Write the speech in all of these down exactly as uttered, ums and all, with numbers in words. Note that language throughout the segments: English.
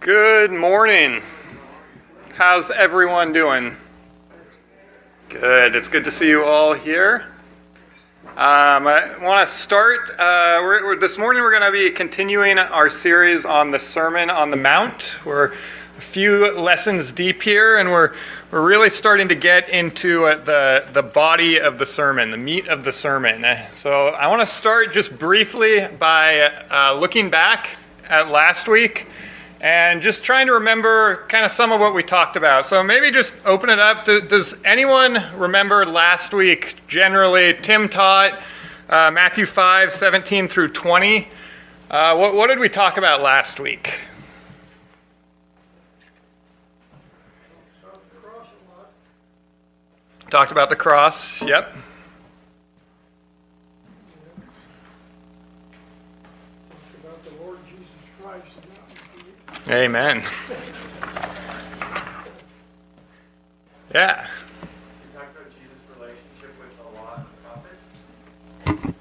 Good morning. How's everyone doing? Good. It's good to see you all here. Um, I want to start. Uh, we're, we're, this morning we're going to be continuing our series on the Sermon on the Mount. We're a few lessons deep here, and we're we're really starting to get into uh, the the body of the sermon, the meat of the sermon. So I want to start just briefly by uh, looking back at last week and just trying to remember kind of some of what we talked about. So maybe just open it up. Does anyone remember last week? Generally, Tim taught uh, Matthew five, seventeen through twenty. Uh, what, what did we talk about last week? Talked about the cross, yep. Talked about the Lord Jesus Christ and not the Amen. Yeah. We talked about Jesus' relationship with the law and the prophets.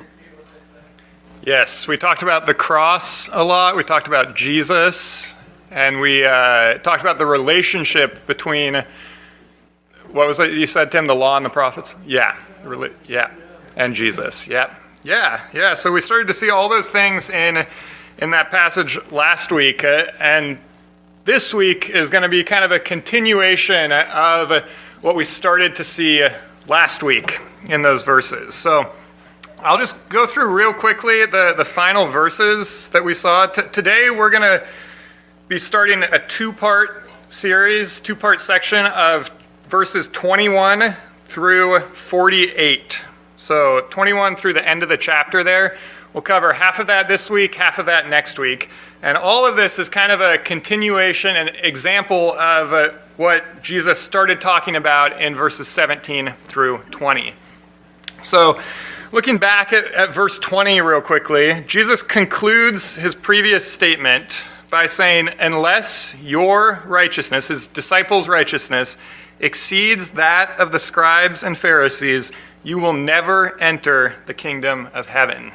Yes, we talked about the cross a lot. We talked about Jesus, and we uh, talked about the relationship between, what was it you said, Tim, the law and the prophets? Yeah, Reli- yeah, and Jesus, yeah. Yeah, yeah, so we started to see all those things in in that passage last week, uh, and this week is going to be kind of a continuation of what we started to see last week in those verses. So I'll just go through real quickly the, the final verses that we saw. T- today we're going to be starting a two-part series, two-part section of verses twenty-one through forty-eight. So twenty-one through the end of the chapter there. We'll cover half of that this week, half of that next week. And all of this is kind of a continuation, an example of uh, what Jesus started talking about in verses seventeen through twenty. So looking back at, at verse twenty real quickly, Jesus concludes his previous statement by saying, unless your righteousness, his disciples' righteousness, exceeds that of the scribes and Pharisees, you will never enter the kingdom of heaven.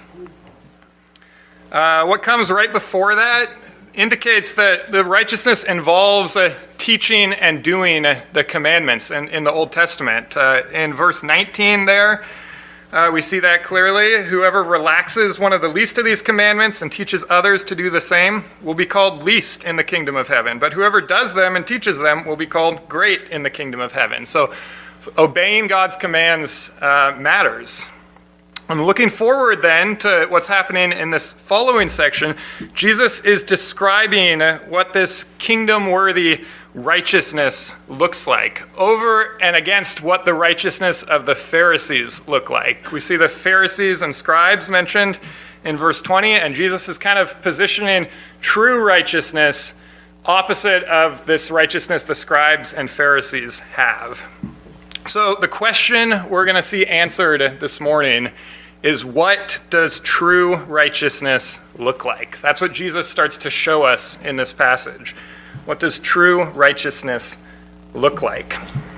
Uh, what comes right before that indicates that the righteousness involves uh, teaching and doing uh, the commandments in, in the Old Testament. Uh, in verse nineteen there, uh, we see that clearly. Whoever relaxes one of the least of these commandments and teaches others to do the same will be called least in the kingdom of heaven. But whoever does them and teaches them will be called great in the kingdom of heaven. So obeying God's commands uh, matters. I'm looking forward then to what's happening in this following section. Jesus is describing what this kingdom-worthy righteousness looks like over and against what the righteousness of the Pharisees look like. We see the Pharisees and scribes mentioned in verse twenty, and Jesus is kind of positioning true righteousness opposite of this righteousness the scribes and Pharisees have. So the question we're going to see answered this morning is, what does true righteousness look like? That's what Jesus starts to show us in this passage. What does true righteousness look like?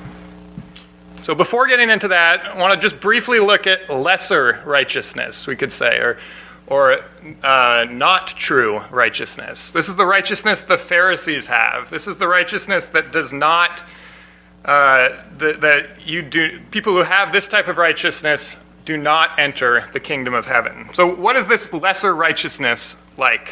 So before getting into that, I want to just briefly look at lesser righteousness, we could say, or or uh, not true righteousness. This is the righteousness the Pharisees have. This is the righteousness that does not Uh, that, that you do, people who have this type of righteousness do not enter the kingdom of heaven. So what is this lesser righteousness like?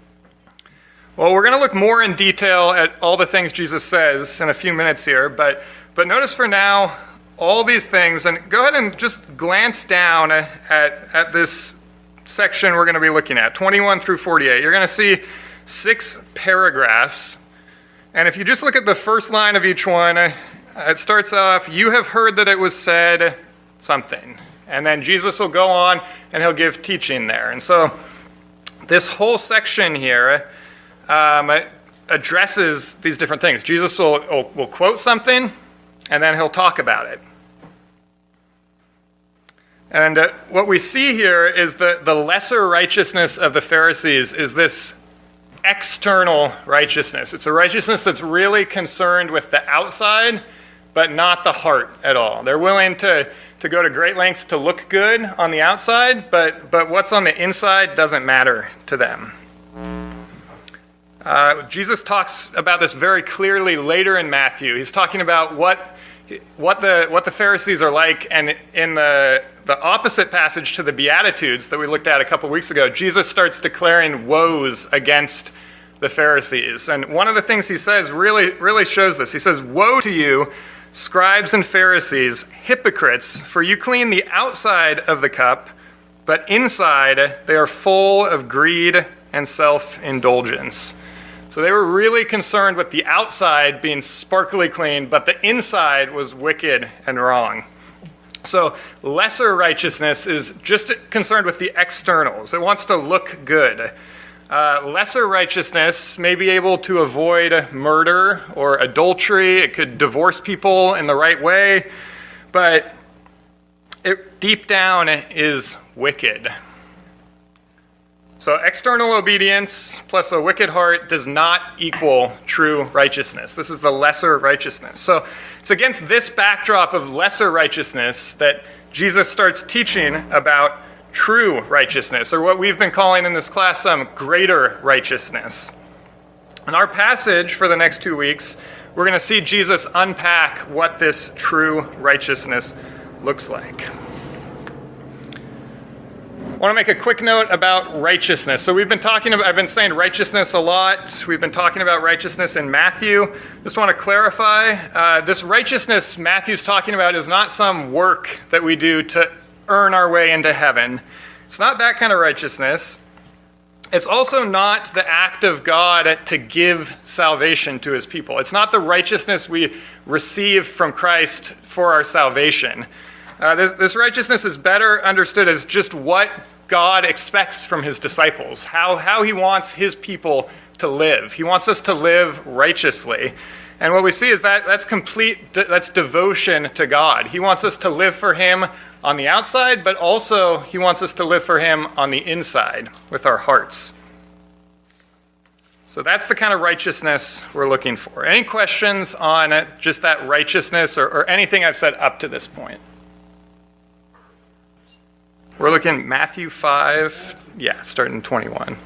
Well, we're going to look more in detail at all the things Jesus says in a few minutes here, but, but notice for now all these things, and go ahead and just glance down at, at this section we're going to be looking at, twenty-one through forty-eight. You're going to see six paragraphs. And if you just look at the first line of each one, it starts off, you have heard that it was said something. And then Jesus will go on and he'll give teaching there. And so this whole section here um, addresses these different things. Jesus will, will, will quote something and then he'll talk about it. And uh, what we see here is the, the lesser righteousness of the Pharisees is this external righteousness. It's a righteousness that's really concerned with the outside, but not the heart at all. They're willing to, to go to great lengths to look good on the outside, but, but what's on the inside doesn't matter to them. Uh, Jesus talks about this very clearly later in Matthew. He's talking about what what the what the Pharisees are like, and in the the opposite passage to the Beatitudes that we looked at a couple weeks ago, Jesus starts declaring woes against the Pharisees. And one of the things he says really really shows this. He says, "Woe to you, scribes and Pharisees, hypocrites, for you clean the outside of the cup, but inside they are full of greed and self-indulgence." So they were really concerned with the outside being sparkly clean, but the inside was wicked and wrong. So lesser righteousness is just concerned with the externals. It wants to look good. Uh, lesser righteousness may be able to avoid murder or adultery. It could divorce people in the right way, but it deep down is wicked. So external obedience plus a wicked heart does not equal true righteousness. This is the lesser righteousness. So it's against this backdrop of lesser righteousness that Jesus starts teaching about true righteousness, or what we've been calling in this class some greater righteousness. In our passage for the next two weeks, we're going to see Jesus unpack what this true righteousness looks like. I want to make a quick note about righteousness. So we've been talking about, I've been saying righteousness a lot. We've been talking about righteousness in Matthew. Just want to clarify, uh, this righteousness Matthew's talking about is not some work that we do to earn our way into heaven. It's not that kind of righteousness. It's also not the act of God to give salvation to his people. It's not the righteousness we receive from Christ for our salvation. Uh, this, this righteousness is better understood as just what God expects from his disciples, how, how he wants his people to live. He wants us to live righteously. And what we see is that that's complete, that's devotion to God. He wants us to live for him on the outside, but also he wants us to live for him on the inside with our hearts. So that's the kind of righteousness we're looking for. Any questions on just that righteousness or, or anything I've said up to this point? We're looking at Matthew five, yeah, starting twenty-one.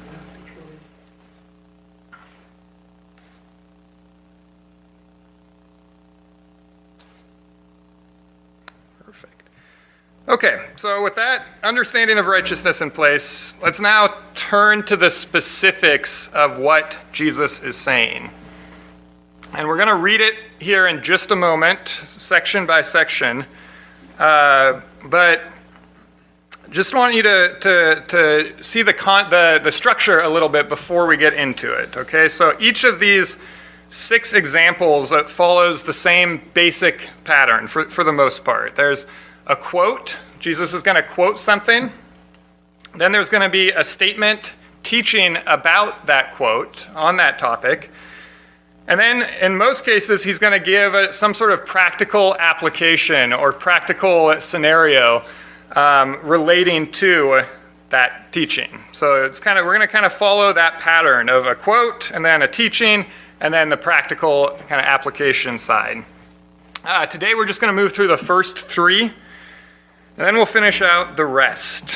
Perfect. Okay, so with that understanding of righteousness in place, let's now turn to the specifics of what Jesus is saying. And we're going to read it here in just a moment, section by section. Uh, but just want you to, to, to see the, con- the, the structure a little bit before we get into it, okay? So each of these six examples uh, follows the same basic pattern for, for the most part. There's a quote. Jesus is going to quote something. Then there's going to be a statement teaching about that quote on that topic. And then in most cases, he's going to give a, some sort of practical application or practical scenario Um, relating to that teaching. So it's kind of we're going to kind of follow that pattern of a quote and then a teaching and then the practical kind of application side. Uh, today we're just going to move through the first three, and then we'll finish out the rest.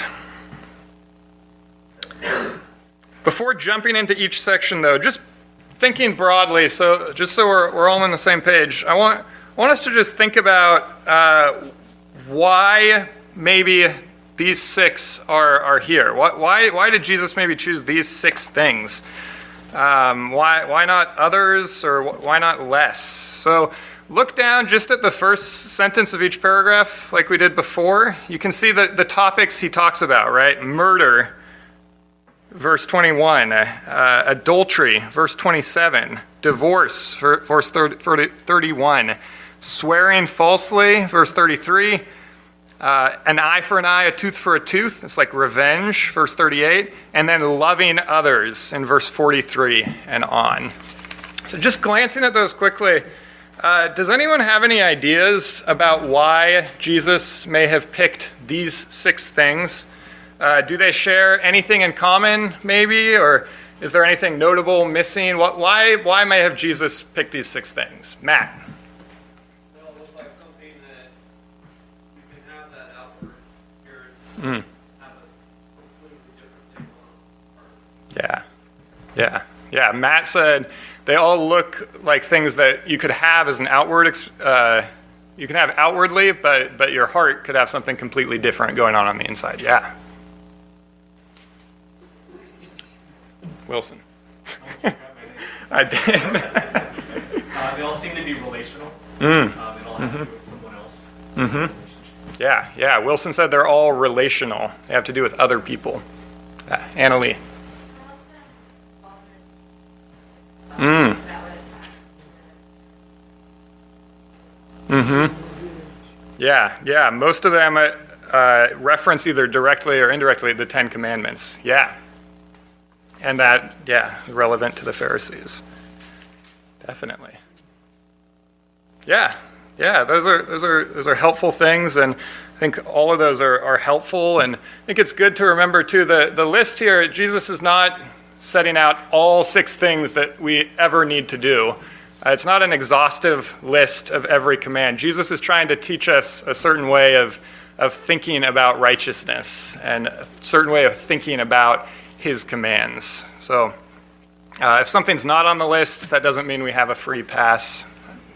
Before jumping into each section, though, just thinking broadly, so just so we're we're all on the same page, I want I want us to just think about uh, why. Maybe these six are, are here. Why, why did Jesus maybe choose these six things? Um, why, why not others, or why not less? So look down just at the first sentence of each paragraph like we did before. You can see the, the topics he talks about, right? Murder, verse twenty-one. Uh, adultery, verse twenty-seven. Divorce, verse thirty-one. Swearing falsely, verse thirty-three. Uh, an eye for an eye, a tooth for a tooth. It's like revenge, verse thirty-eight. And then loving others in verse forty-three and on. So just glancing at those quickly, uh, does anyone have any ideas about why Jesus may have picked these six things? Uh, do they share anything in common, maybe? Or is there anything notable missing? What, why, why may have Jesus picked these six things? Matt? Mm. Yeah, yeah, Yeah, Matt said they all look like things that you could have as an outward, ex- uh, you can have outwardly, but but your heart could have something completely different going on on the inside. Yeah. Wilson. I did. uh, they all seem to be relational. Mm. Um, it all has to do with someone else. Mm-hmm. Yeah, yeah. Wilson said they're all relational. They have to do with other people. Uh, Anna Lee. Mm. Mm-hmm. Yeah, yeah. Most of them uh, uh, reference either directly or indirectly the Ten Commandments. Yeah. And that, yeah, is relevant to the Pharisees. Definitely. Yeah, yeah. Those are those are those are helpful things, and I think all of those are, are helpful. And I think it's good to remember too the the list here. Jesus is not setting out all six things that we ever need to do. Uh, it's not an exhaustive list of every command. Jesus is trying to teach us a certain way of, of thinking about righteousness and a certain way of thinking about his commands. So uh, if something's not on the list, that doesn't mean we have a free pass.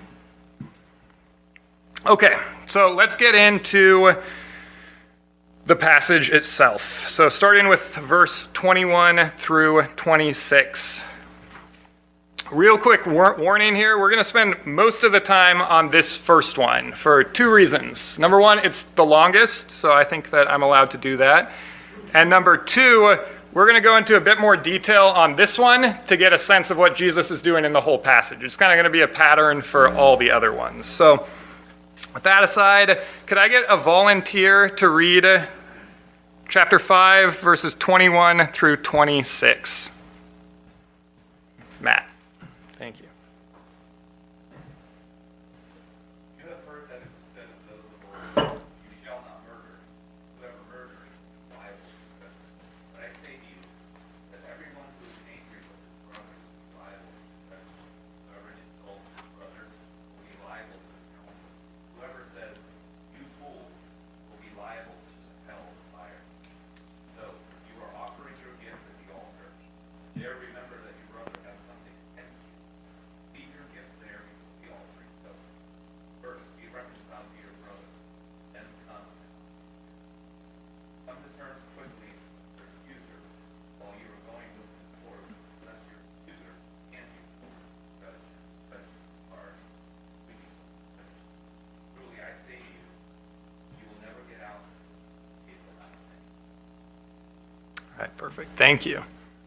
Okay, so let's get into the passage itself. So starting with verse twenty-one through twenty-six. Real quick war- warning here, we're going to spend most of the time on this first one for two reasons. Number one, it's the longest, so I think that I'm allowed to do that. And number two, we're going to go into a bit more detail on this one to get a sense of what Jesus is doing in the whole passage. It's kind of going to be a pattern for all the other ones. So with that aside, could I get a volunteer to read chapter five, verses twenty-one through twenty-six? Matt. Thank you. You have heard that it was said of those of old, you shall not murder. Whoever murders is liable to judgment. But I say to you that everyone who is angry with his brother is liable to judgment. Whoever insults his brother will be liable to the council. Whoever says, you fool, will be liable to the hell of fire. So, if you are offering your gift at the altar, there remember that your brother has something against you. Leave your gift there before the altar itself. First, be reconciled to your brother, then come. Come to terms quickly with your accuser while you are going to the court, lest your accuser and you judge such are wicked. Truly, I say to you, you will never get out of the everlasting. All right, perfect. Thank you.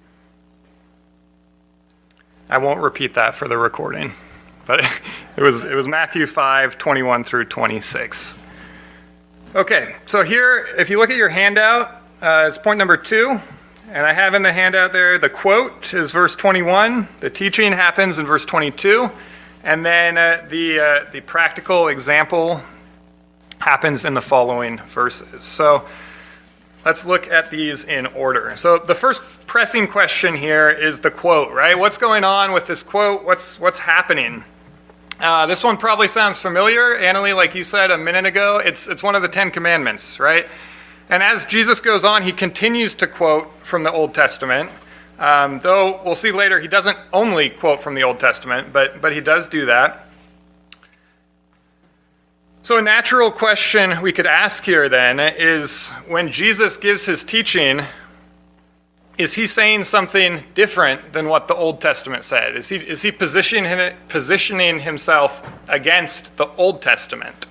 I won't repeat that for the recording, but it was it was Matthew five, twenty-one through twenty-six. Okay, so here, if you look at your handout, uh, it's point number two, and I have in the handout there, the quote is verse twenty-one, the teaching happens in verse twenty-two, and then uh, the uh, the practical example happens in the following verses. So let's look at these in order. So the first pressing question here is the quote, right? What's going on with this quote? What's what's happening? Uh, this one probably sounds familiar. Annalie, like you said a minute ago, it's it's one of the Ten Commandments, right? And as Jesus goes on, he continues to quote from the Old Testament. Um, though we'll see later, he doesn't only quote from the Old Testament, but but he does do that. So a natural question we could ask here then is, when Jesus gives his teaching, is he saying something different than what the Old Testament said? Is he is he positioning positioning himself against the Old Testament?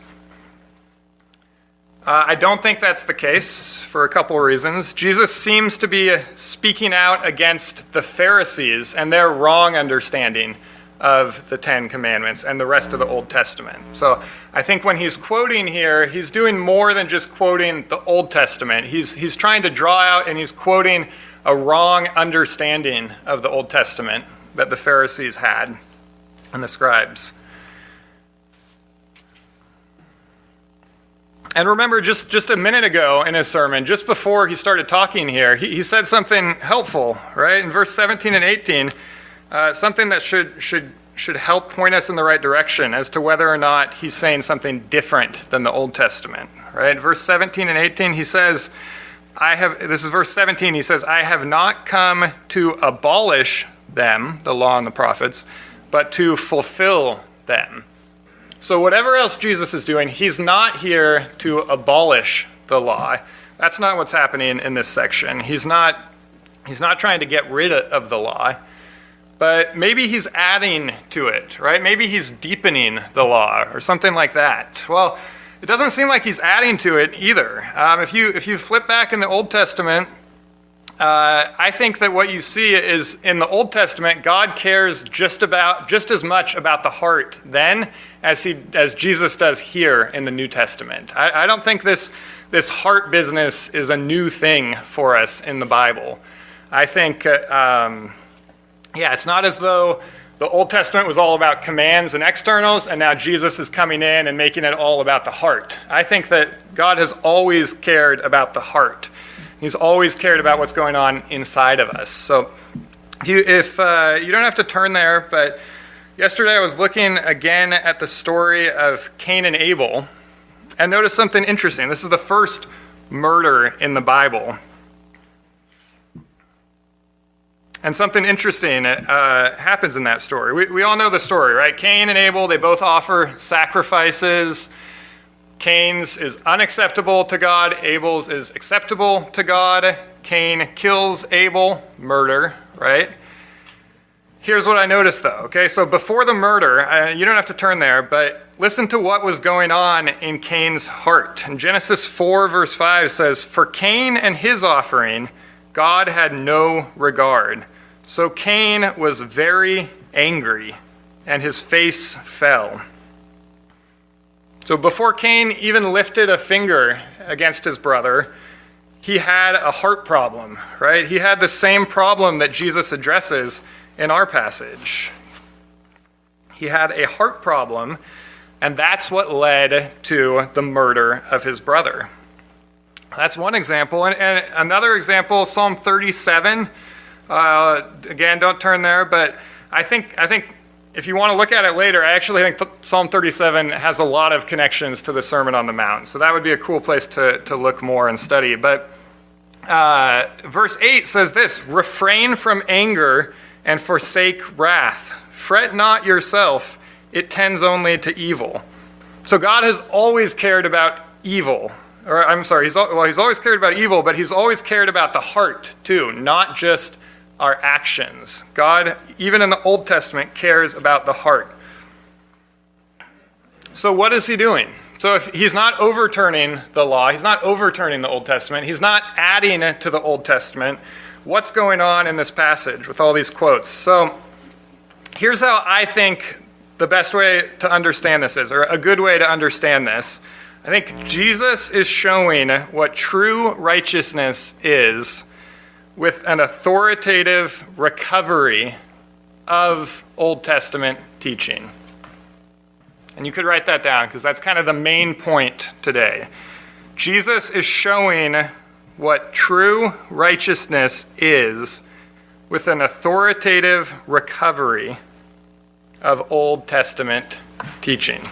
Uh, I don't think that's the case for a couple of reasons. Jesus seems to be speaking out against the Pharisees and their wrong understanding of the Ten Commandments and the rest of the Old Testament. So I think when he's quoting here, he's doing more than just quoting the Old Testament. He's he's trying to draw out and he's quoting a wrong understanding of the Old Testament that the Pharisees had and the scribes. And remember, just, just a minute ago in his sermon, just before he started talking here, he, he said something helpful, right? In verse seventeen and eighteen, uh, something that should should should help point us in the right direction as to whether or not he's saying something different than the Old Testament, right? Verse seventeen and eighteen, he says, I have, this is verse seventeen, he says, I have not come to abolish them, the law and the prophets, but to fulfill them. So whatever else Jesus is doing, he's not here to abolish the law. That's not what's happening in this section. He's not, he's not trying to get rid of the law, but maybe he's adding to it, right? Maybe he's deepening the law or something like that. Well, it doesn't seem like he's adding to it either. Um, if you if you flip back in the Old Testament, uh, I think that what you see is in the Old Testament, God cares just about just as much about the heart then as he as Jesus does here in the New Testament. I, I don't think this this heart business is a new thing for us in the Bible. I think, uh, um, yeah, it's not as though the Old Testament was all about commands and externals, and now Jesus is coming in and making it all about the heart. I think that God has always cared about the heart. He's always cared about what's going on inside of us. So you, if uh, you don't have to turn there, but yesterday I was looking again at the story of Cain and Abel, and noticed something interesting. This is the first murder in the Bible. And something interesting uh, happens in that story. We, we all know the story, right? Cain and Abel, they both offer sacrifices. Cain's is unacceptable to God. Abel's is acceptable to God. Cain kills Abel, murder, right? Here's what I noticed, though, okay? So before the murder, uh, you don't have to turn there, but listen to what was going on in Cain's heart. In Genesis four, verse five says, "For Cain and his offering, God had no regard. So Cain was very angry, and his face fell." So before Cain even lifted a finger against his brother, he had a heart problem, right? He had the same problem that Jesus addresses in our passage. He had a heart problem, and that's what led to the murder of his brother. That's one example. And, and another example, Psalm thirty-seven. Uh, again, don't turn there, but I think I think if you want to look at it later, I actually think Psalm thirty-seven has a lot of connections to the Sermon on the Mount. So that would be a cool place to, to look more and study. But uh, verse eight says this, "Refrain from anger and forsake wrath. Fret not yourself, it tends only to evil." So God has always cared about evil. Or I'm sorry, he's, well, he's always cared about evil, but he's always cared about the heart too, not just our actions. God, even in the Old Testament, cares about the heart. So what is he doing? So if he's not overturning the law, he's not overturning the Old Testament, he's not adding to the Old Testament, what's going on in this passage with all these quotes? So here's how I think the best way to understand this is, or a good way to understand this. I think Jesus is showing what true righteousness is with an authoritative recovery of Old Testament teaching. And you could write that down because that's kind of the main point today. Jesus is showing what true righteousness is with an authoritative recovery of Old Testament teaching.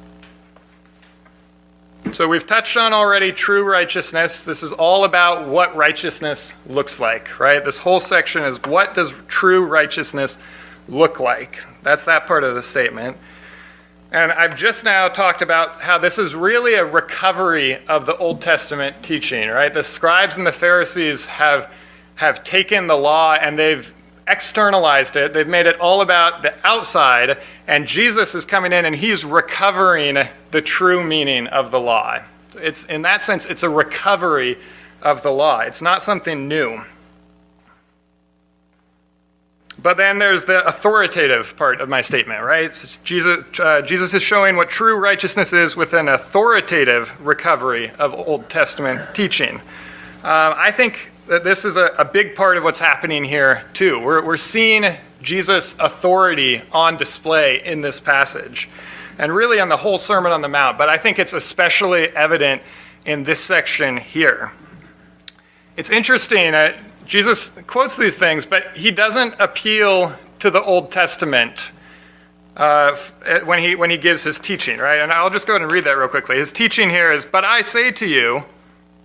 So we've touched on already true righteousness. This is all about what righteousness looks like, right? This whole section is what does true righteousness look like? That's that part of the statement. And I've just now talked about how this is really a recovery of the Old Testament teaching, right? The scribes and the Pharisees have, have taken the law and they've externalized it. They've made it all about the outside, and Jesus is coming in and he's recovering the true meaning of the law. It's, in that sense, it's a recovery of the law. It's not something new. But then there's the authoritative part of my statement, right? So Jesus, uh, Jesus is showing what true righteousness is with an authoritative recovery of Old Testament teaching. Um, I think that this is a, a big part of what's happening here, too. We're, we're seeing Jesus' authority on display in this passage, and really on the whole Sermon on the Mount, but I think it's especially evident in this section here. It's interesting, uh, Jesus quotes these things, but he doesn't appeal to the Old Testament uh, when he when he gives his teaching, right? And I'll just go ahead and read that real quickly. His teaching here is, "But I say to you,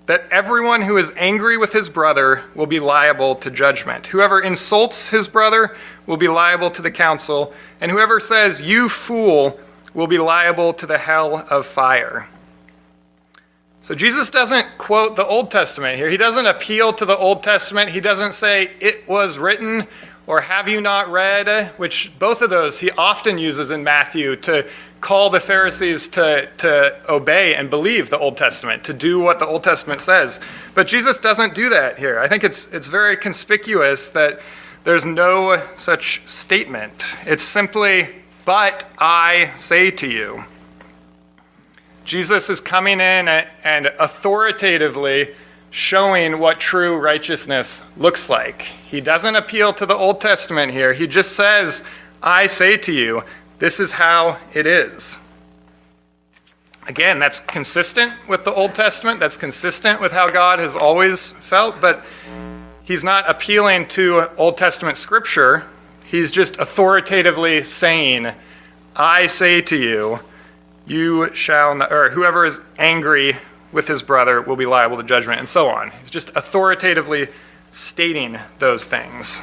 that everyone who is angry with his brother will be liable to judgment. Whoever insults his brother will be liable to the council, and whoever says, "You fool," will be liable to the hell of fire. So Jesus doesn't quote the Old Testament here. He doesn't appeal to the Old Testament. He doesn't say, "It was written," or "Have you not read?" which both of those he often uses in Matthew to call the Pharisees to, to obey and believe the Old Testament, to do what the Old Testament says. But Jesus doesn't do that here. I think it's it's very conspicuous that there's no such statement. It's simply, "But I say to you." Jesus is coming in and authoritatively showing what true righteousness looks like. He doesn't appeal to the Old Testament here. He just says, "I say to you, this is how it is." Again, that's consistent with the Old Testament. That's consistent with how God has always felt, but he's not appealing to Old Testament scripture. He's just authoritatively saying, "I say to you, you shall not," or "whoever is angry with his brother will be liable to judgment," and so on. He's just authoritatively stating those things.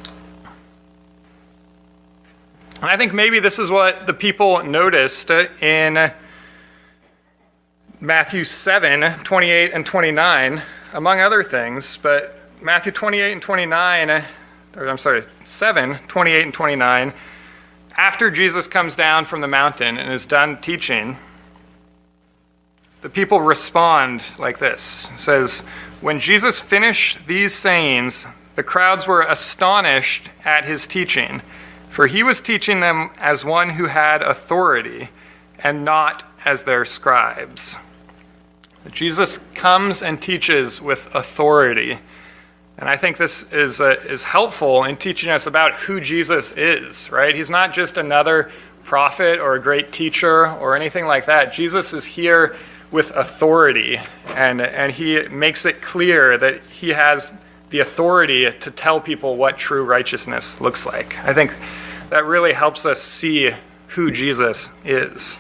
And I think maybe this is what the people noticed in Matthew seven, twenty-eight and twenty-nine, among other things. But Matthew twenty-eight and twenty-nine, or I'm sorry, seven, twenty-eight and twenty-nine, after Jesus comes down from the mountain and is done teaching, the people respond like this. It says, "When Jesus finished these sayings, the crowds were astonished at his teaching, for he was teaching them as one who had authority and not as their scribes." Jesus comes and teaches with authority. And I think this is uh, is helpful in teaching us about who Jesus is, right? He's not just another prophet or a great teacher or anything like that. Jesus is here with authority, and, and he makes it clear that he has the authority to tell people what true righteousness looks like. I think that really helps us see who Jesus is.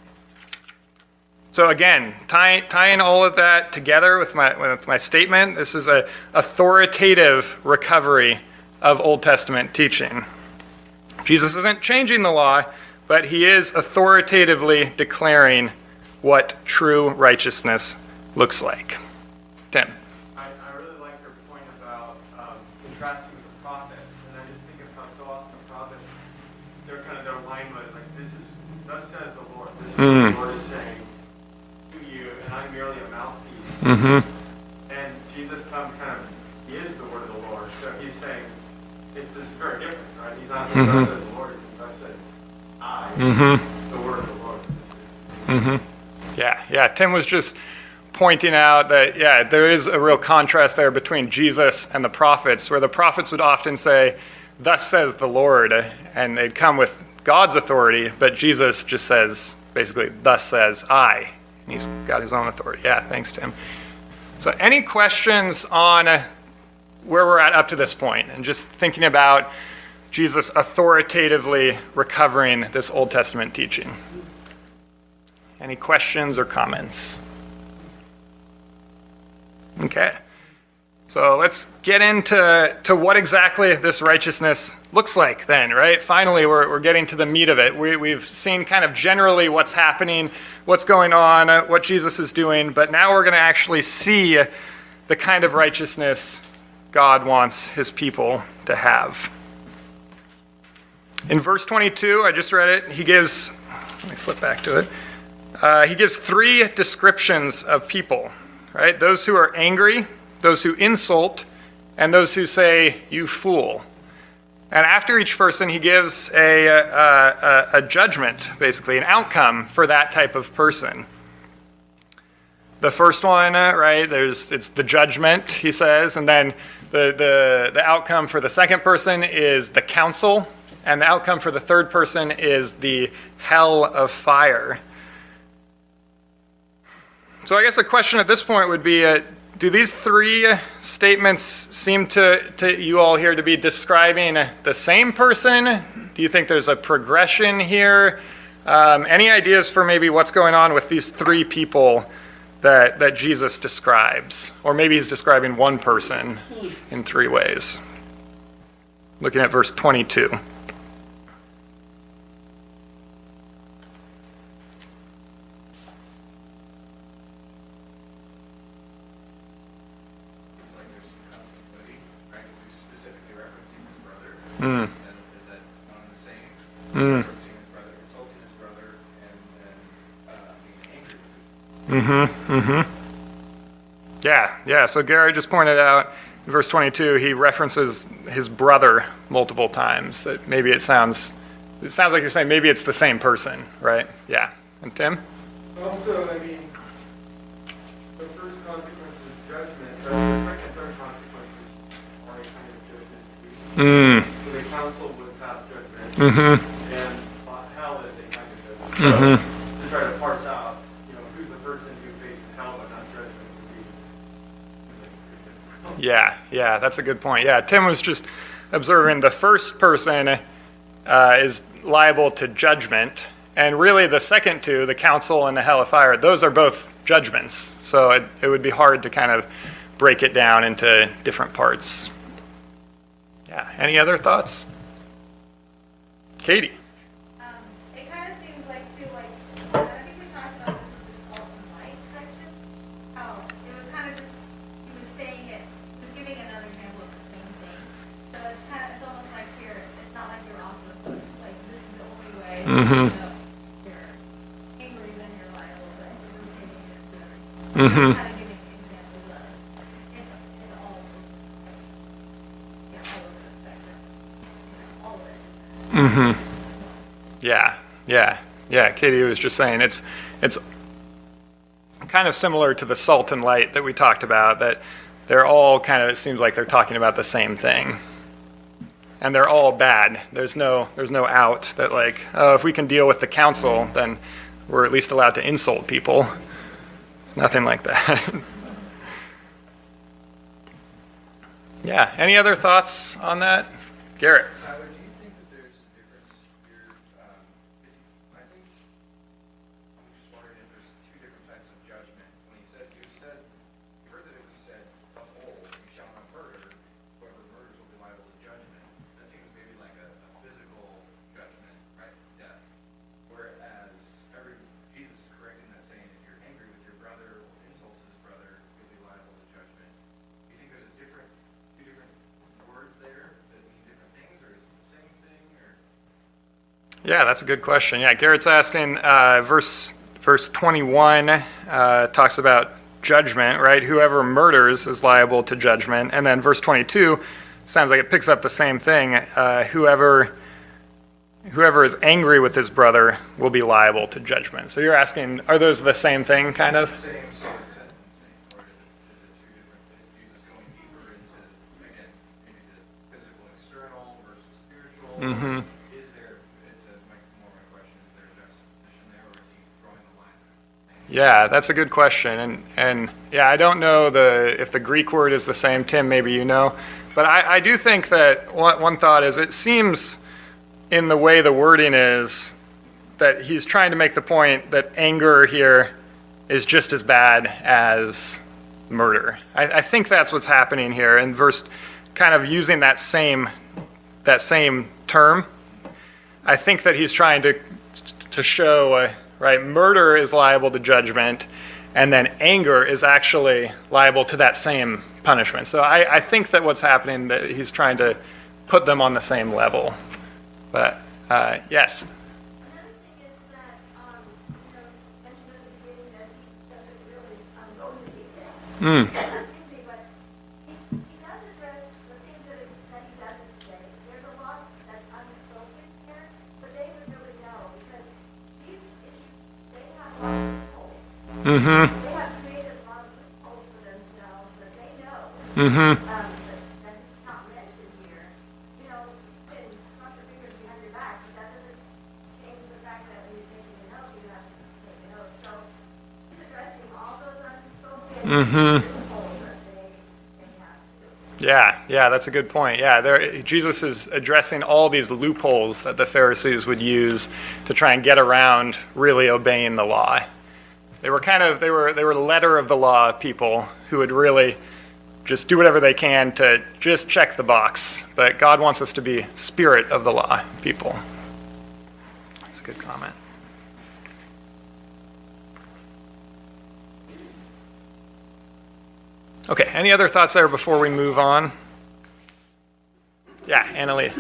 So again, tie, tying all of that together with my with my statement, this is an authoritative recovery of Old Testament teaching. Jesus isn't changing the law, but he is authoritatively declaring what true righteousness looks like. Tim. I, I really like your point about um, contrasting with the prophets, and I just think of how so often the prophets, they're kind of their line was like, "This is, thus says the Lord." This is Mm. what the Lord is saying to you, and I'm merely a mouthpiece. Mm-hmm. And Jesus comes kind of, he is the word of the Lord, so he's saying, it's just very different, right? He's not saying, Mhm. "Thus says the Lord," he's saying, "Thus says I, Mm-hmm. the word of the Lord." Mm-hmm. Yeah, yeah. Tim was just pointing out that, yeah, there is a real contrast there between Jesus and the prophets, where the prophets would often say, "Thus says the Lord," and they'd come with God's authority, but Jesus just says, basically, "Thus says I." And he's got his own authority. Yeah, thanks, Tim. So any questions on where we're at up to this point, and just thinking about Jesus authoritatively recovering this Old Testament teaching? Any questions or comments? Okay. So let's get into to what exactly this righteousness looks like then, right? Finally, we're, we're getting to the meat of it. We, we've seen kind of generally what's happening, what's going on, uh, what Jesus is doing, but now we're going to actually see the kind of righteousness God wants his people to have. In verse twenty-two, I just read it, he gives, let me flip back to it. Uh, he gives three descriptions of people, right? Those who are angry, those who insult, and those who say, "You fool." And after each person, he gives a, a, a judgment, basically, an outcome for that type of person. The first one, uh, right, there's it's the judgment, he says, and then the, the, the outcome for the second person is the council, and the outcome for the third person is the hell of fire. So I guess the question at this point would be, uh, do these three statements seem to, to you all here to be describing the same person? Do you think there's a progression here? Um, any ideas for maybe what's going on with these three people that, that Jesus describes. Or maybe he's describing one person in three ways. Looking at verse twenty-two. Like there's some continuity, right? Because he's specifically referencing his brother. Mm. And is that one and the same? Mm. Referencing his brother, insulting his brother, and then uh, being angry with him. Mm-hmm. Mm-hmm. Yeah, yeah. So Gary just pointed out in verse twenty-two, he references his brother multiple times. That maybe it sounds, it sounds like you're saying maybe it's the same person, right? Yeah. And Tim? Also, I mean, the first consequence is judgment, but the second, third consequence is already kind of judgment too. Mm. So the council would pass judgment, Mm-hmm. and uh, hell is a kind of judgment. Mm-hmm. So to try to parse out, you know, who's the person who faces hell but not judgment would be really Yeah, yeah, that's a good point. Yeah, Tim was just observing the first person uh, is liable to judgment, and really the second two, the council and the hell of fire, those are both judgments. So it, it would be hard to kind of break it down into different parts. Yeah, any other thoughts? Katie? Um, it kind of seems like too, like, and I think we talked about this with the salt and light section. How it was kind of just, he was saying it, he was giving another example of the same thing. So it's kind of, it's almost like here, it's not like you're off the hook, like this is the only way. Mhm. You know, you're angry, then you're liable, but if you're taking it to, Mhm. kind of giving examples of, it's, it's all, like, yeah, all over the spectrum, you know, all of it. Mm-hmm. Yeah, yeah, yeah. Katie was just saying it's it's kind of similar to the salt and light that we talked about, that they're all kind of, it seems like they're talking about the same thing. And they're all bad. There's no there's no out that like, oh, if we can deal with the council, then we're at least allowed to insult people. It's nothing like that. Yeah, any other thoughts on that? Garrett? Tyler, do you think that there's a difference here? Um, is he, I think, I'm just wondering if there's two different types of judgment. When he says, you said, you heard that it was said, of old, you shall not murder, whoever murders will be liable to judgment. That seems maybe like a, a physical judgment, right? Death. Whereas every, Jesus is correcting that, saying, if you're angry with your brother or insults his brother, you'll be liable to judgment. Do you think there's a different, two different words there that mean different things, or is it the same thing, or? Yeah, that's a good question. Yeah, Garrett's asking, uh, verse verse twenty-one uh, talks about judgment, right? Whoever murders is liable to judgment. And then verse twenty-two sounds like it picks up the same thing. Uh, whoever whoever is angry with his brother will be liable to judgment. So you're asking, are those the same thing, kind of? Same sort of sentencing, or is it, is it two different, is Jesus going deeper into, again, maybe the physical external versus spiritual? Mm-hmm. Is there, it's a, my, more my question, is there a juxtaposition there, or is he drawing the line? Yeah, that's a good question. And, and yeah, I don't know the if the Greek word is the same. Tim, maybe you know. But I, I do think that one, one thought is it seems in the way the wording is that he's trying to make the point that anger here is just as bad as murder. I, I think that's what's happening here in verse, kind of using that same that same term. I think that he's trying to to show, uh, right, murder is liable to judgment, and then anger is actually liable to that same punishment. So I, I think that what's happening, that he's trying to put them on the same level. But uh, yes. Another thing is that, um, you know, mentioned at the beginning that he doesn't really um, go into detail. Mm. Excuse me, but he, he does address the things that, it, that he doesn't say. There's a lot that's unspoken here, but they would really know, because these issues, they have a lot of loopholes. Mm-hmm. They have created a lot of loopholes for themselves that they know. Mm-hmm. Um, that, that is not mentioned here. You know, you can cross your fingers behind your back, but that doesn't change the fact that when you're taking an oath, you have to take an oath. So he's addressing all those unspoken Mm-hmm. loopholes that they, they have to. Yeah, yeah, that's a good point. Yeah, there, Jesus is addressing all these loopholes that the Pharisees would use to try and get around really obeying the law. They were kind of, they were, they were letter of the law people who would really just do whatever they can to just check the box. But God wants us to be spirit of the law people. That's a good comment. Okay, any other thoughts there before we move on? Yeah, Annalie.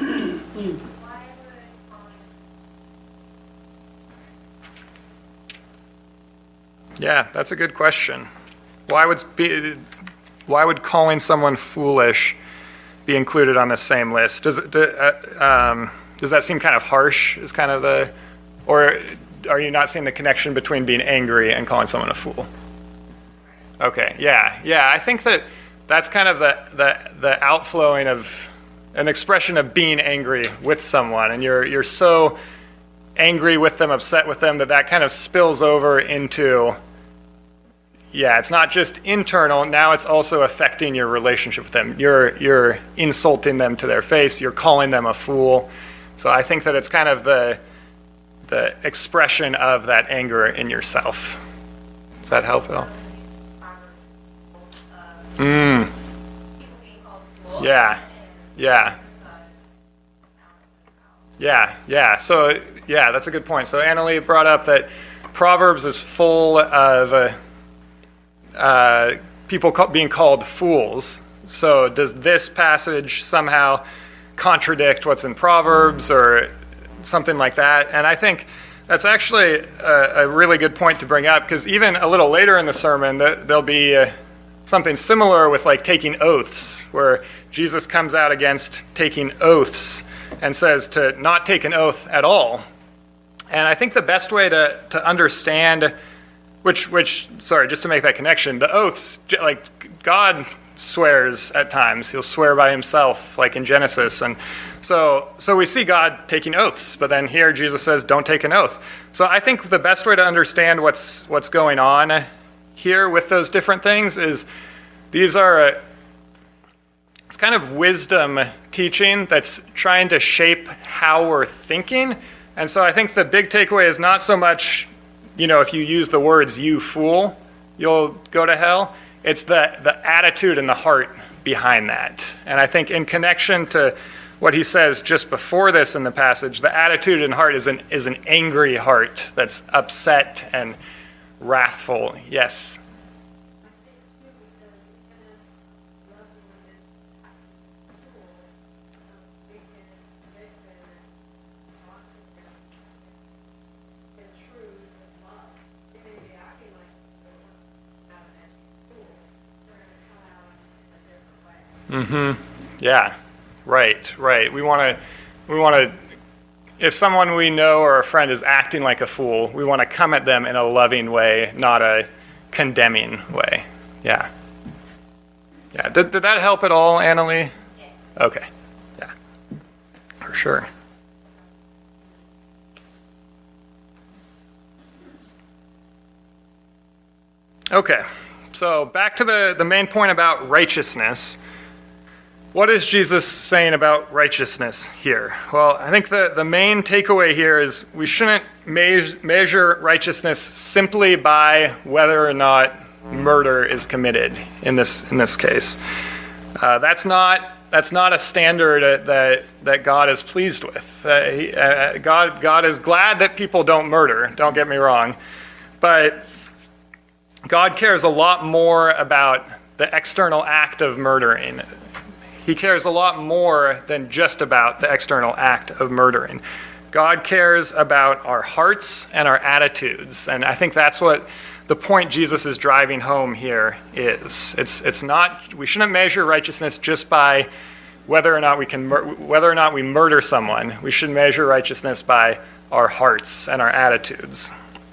Yeah, that's a good question. Why would be, why would calling someone foolish be included on the same list? Does it, do, uh, um, does that seem kind of harsh? Is kind of the, or are you not seeing the connection between being angry and calling someone a fool? Okay, yeah, yeah. I think that that's kind of the the the outflowing of an expression of being angry with someone, and you're you're so angry with them, upset with them, that that kind of spills over into, yeah, it's not just internal, now it's also affecting your relationship with them. You're you're insulting them to their face, you're calling them a fool. So I think that it's kind of the the expression of that anger in yourself. Does that help at all? Mm. Yeah. Yeah. Yeah, yeah. So, yeah, that's a good point. So Annalie brought up that Proverbs is full of uh, uh, people ca- being called fools. So does this passage somehow contradict what's in Proverbs or something like that? And I think that's actually a, a really good point to bring up, because even a little later in the sermon, th- there'll be uh, something similar with like taking oaths, where Jesus comes out against taking oaths and says to not take an oath at all. And I think the best way to, to understand, which, which, sorry, just to make that connection, the oaths, like God swears at times. He'll swear by himself, like in Genesis. And so, so we see God taking oaths, but then here Jesus says, don't take an oath. So I think the best way to understand what's, what's going on here with those different things is these are, a, it's kind of wisdom teaching that's trying to shape how we're thinking. And so I think the big takeaway is not so much, you know, if you use the words, you fool, you'll go to hell. It's the, the attitude and the heart behind that. And I think in connection to what he says just before this in the passage, the attitude and heart is an, is an angry heart that's upset and wrathful. Yes? Mm-hmm. Yeah. Right. Right. We want to. We want to. If someone we know or a friend is acting like a fool, we want to come at them in a loving way, not a condemning way. Yeah. Yeah. Did, did that help at all, Annalie? Yes. Okay. Yeah. For sure. Okay. So back to the, the main point about righteousness. What is Jesus saying about righteousness here? Well, I think the, the main takeaway here is we shouldn't me- measure righteousness simply by whether or not murder is committed in this in this case. Uh, that's not that's not a standard that that God is pleased with. Uh, he, uh, God God is glad that people don't murder. Don't get me wrong, but God cares a lot more about the external act of murdering. He cares a lot more than just about the external act of murdering. God cares about our hearts and our attitudes, and I think that's what the point Jesus is driving home here is. It's it's not, we shouldn't measure righteousness just by whether or not we can mur- whether or not we murder someone. We should measure righteousness by our hearts and our attitudes.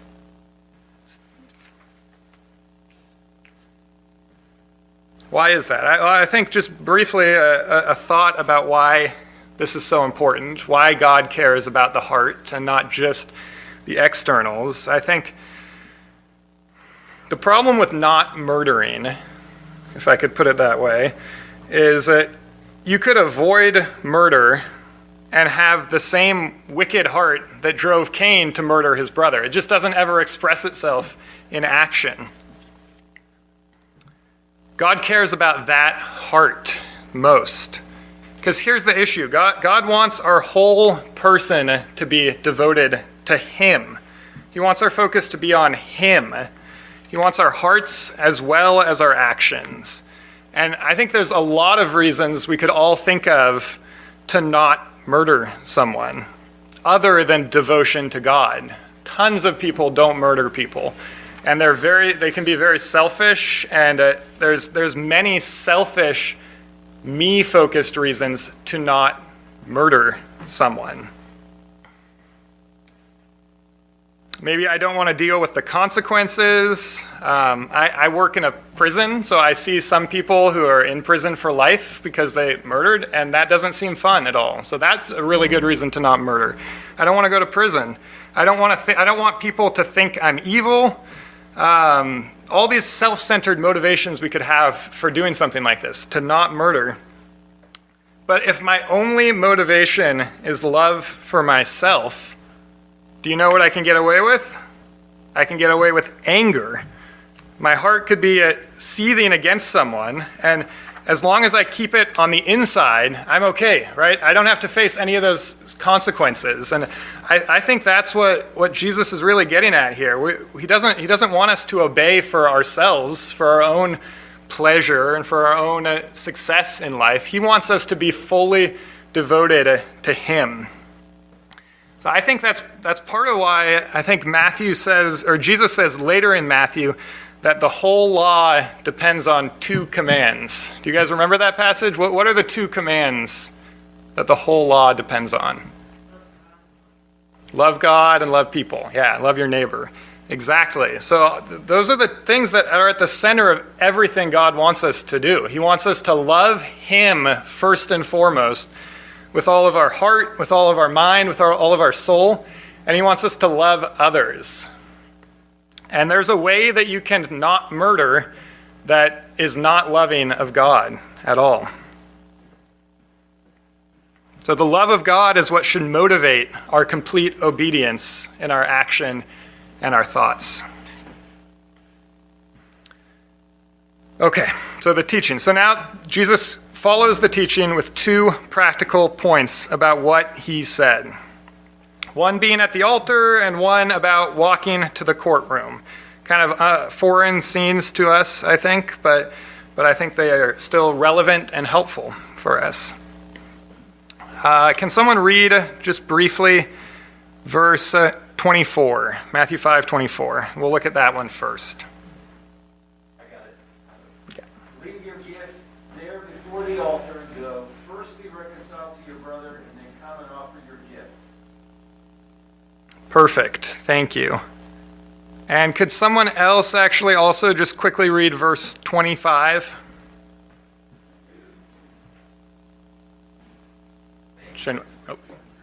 Why is that? I, I think just briefly a, a thought about why this is so important, why God cares about the heart and not just the externals. I think the problem with not murdering, if I could put it that way, is that you could avoid murder and have the same wicked heart that drove Cain to murder his brother. It just doesn't ever express itself in action. God cares about that heart most. Because here's the issue. God, God wants our whole person to be devoted to him. He wants our focus to be on him. He wants our hearts as well as our actions. And I think there's a lot of reasons we could all think of to not murder someone other than devotion to God. Tons of people don't murder people. And they're very they can be very selfish, and uh, there's there's many selfish, me-focused reasons to not murder someone. Maybe I don't want to deal with the consequences. Um, I, I work in a prison, so I see some people who are in prison for life because they murdered, and that doesn't seem fun at all. So that's a really good reason to not murder. I don't want to go to prison. I don't want to. Th- I don't want people to think I'm evil. Um, all these self-centered motivations we could have for doing something like this, to not murder. But if my only motivation is love for myself, do you know what I can get away with? I can get away with anger. My heart could be uh, seething against someone, and as long as I keep it on the inside, I'm okay, right? I don't have to face any of those consequences. And I, I think that's what, what Jesus is really getting at here. We, he doesn't, he doesn't want us to obey for ourselves, for our own pleasure and for our own uh, success in life. He wants us to be fully devoted uh, to him. So I think that's that's part of why I think Matthew says, or Jesus says later in Matthew, that the whole law depends on two commands. Do you guys remember that passage? What, what are the two commands that the whole law depends on? Love God and love people. Yeah, love your neighbor. Exactly. So th- those are the things that are at the center of everything God wants us to do. He wants us to love him first and foremost with all of our heart, with all of our mind, with our, all of our soul, and he wants us to love others. And there's a way that you can not murder that is not loving of God at all. So the love of God is what should motivate our complete obedience in our action and our thoughts. Okay, so the teaching. So now Jesus follows the teaching with two practical points about what he said. One being at the altar and one about walking to the courtroom. Kind of uh, foreign scenes to us, I think, but but I think they are still relevant and helpful for us. Uh, can someone read just briefly verse uh, twenty-four, Matthew five twenty-four? We'll look at that one first. I got it. Okay. Leave your gift there before the altar and go. First be reconciled to your brother and then come and offer your gift. Perfect. Thank you. And could someone else actually also just quickly read verse twenty-five? Should, oh.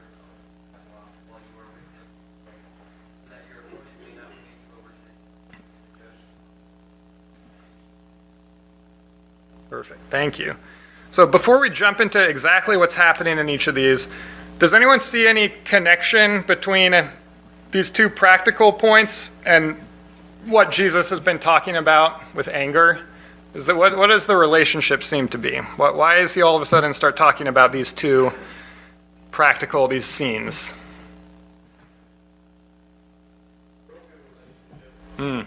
Perfect. Thank you. So before we jump into exactly what's happening in each of these, does anyone see any connection between these two practical points and what Jesus has been talking about with anger? Is that what, what does the relationship seem to be? What, why is he all of a sudden start talking about these two practical, these scenes? Hmm.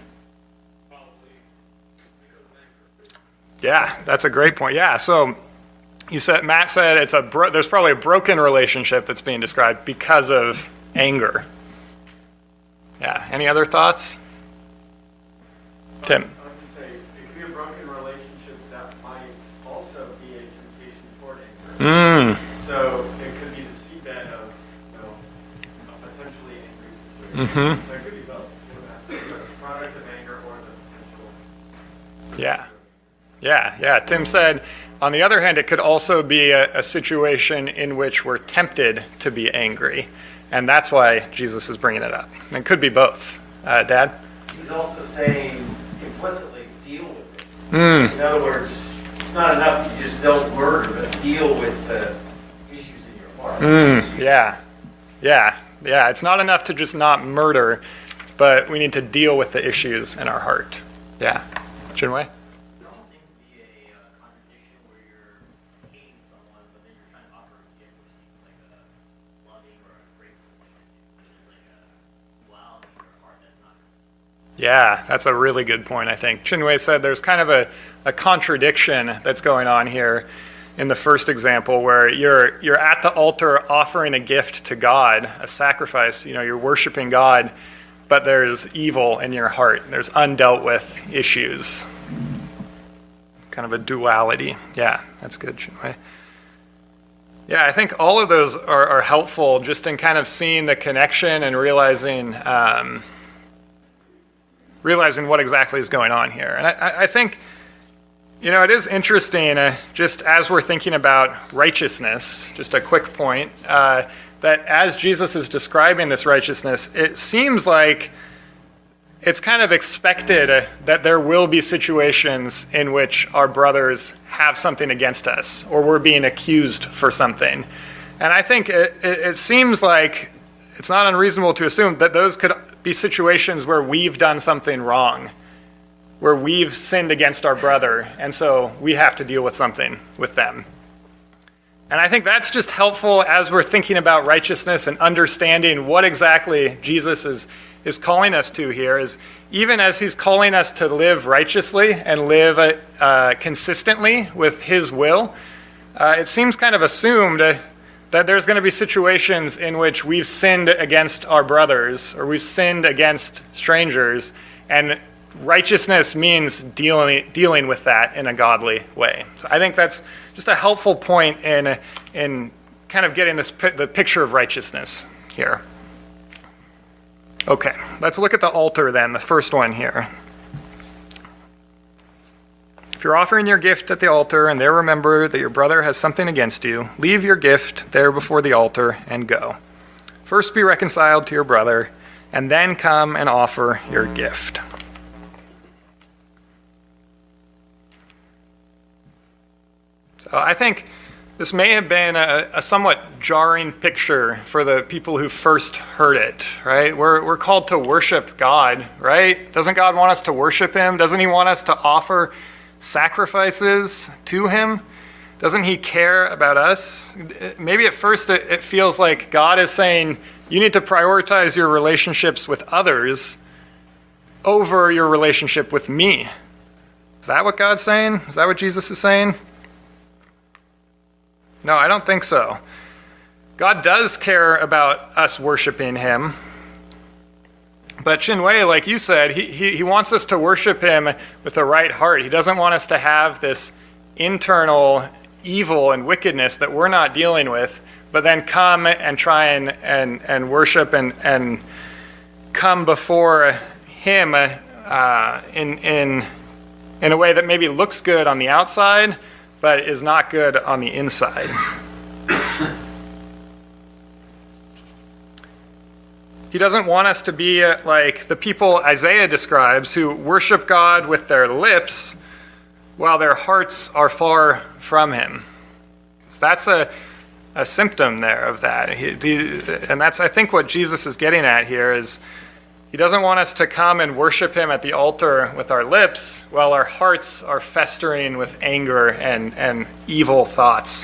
Yeah, that's a great point. Yeah, so you said Matt said it's a bro- there's probably a broken relationship that's being described because of anger. Yeah. Any other thoughts? Tim. I would just say it could be a broken relationship that might also be a temptation toward anger. Mm. So it could be the seedbed of, you know, a potentially angry situation. Mm-hmm. So it could be both. You know, the product of anger or the potential. Yeah. Yeah, yeah. Tim said, on the other hand, it could also be a, a situation in which we're tempted to be angry. And that's why Jesus is bringing it up. And it could be both. Uh, Dad? He's also saying implicitly, deal with it. Mm. In other words, it's not enough you just don't murder, but deal with the issues in your part. Mm, yeah, yeah, yeah. It's not enough to just not murder, but we need to deal with the issues in our heart. Yeah. Chinwei? It almost seems to be a uh, contradiction where you're hating someone, but then you're trying to offer a gift, which seems like a loving or a grateful thing. There's like a duality in your heart that's not. Yeah, that's a really good point, I think. Chinwei said there's kind of a, a contradiction that's going on here in the first example where you're you're at the altar offering a gift to God, a sacrifice, you know, you're worshiping God, but there's evil in your heart. There's undealt with issues. Kind of a duality. Yeah, that's good, Chinwei. Yeah, I think all of those are, are helpful just in kind of seeing the connection and realizing um, realizing what exactly is going on here. And I, I think, you know, it is interesting, uh, just as we're thinking about righteousness, just a quick point, uh, that as Jesus is describing this righteousness, it seems like it's kind of expected uh, that there will be situations in which our brothers have something against us, or we're being accused for something. And I think it, it, it seems like it's not unreasonable to assume that those could be situations where we've done something wrong, where we've sinned against our brother, and so we have to deal with something with them. And I think that's just helpful as we're thinking about righteousness and understanding what exactly Jesus is, is calling us to here, is even as he's calling us to live righteously and live uh, consistently with his will, uh, it seems kind of assumed uh, that there's going to be situations in which we've sinned against our brothers or we've sinned against strangers, and righteousness means dealing dealing with that in a godly way. So I think that's just a helpful point in in kind of getting this the picture of righteousness here. Okay, let's look at the altar then, the first one here. If you're offering your gift at the altar and there remember that your brother has something against you, leave your gift there before the altar and go. First be reconciled to your brother, and then come and offer your gift. So I think this may have been a, a somewhat jarring picture for the people who first heard it, right? We're, we're called to worship God, right? Doesn't God want us to worship him? Doesn't he want us to offer sacrifices to him? Doesn't he care about us? Maybe at first it, it feels like God is saying, you need to prioritize your relationships with others over your relationship with me. Is that what God's saying? Is that what Jesus is saying? No, I don't think so. God does care about us worshiping him. But Chinwei, like you said, he, he, he wants us to worship him with the right heart. He doesn't want us to have this internal evil and wickedness that we're not dealing with, but then come and try and, and, and worship and, and come before him uh, in, in, in a way that maybe looks good on the outside, but is not good on the inside. He doesn't want us to be like the people Isaiah describes who worship God with their lips while their hearts are far from him. So that's a, a symptom there of that. He, he, and that's, I think, what Jesus is getting at here is he doesn't want us to come and worship him at the altar with our lips while our hearts are festering with anger and, and evil thoughts.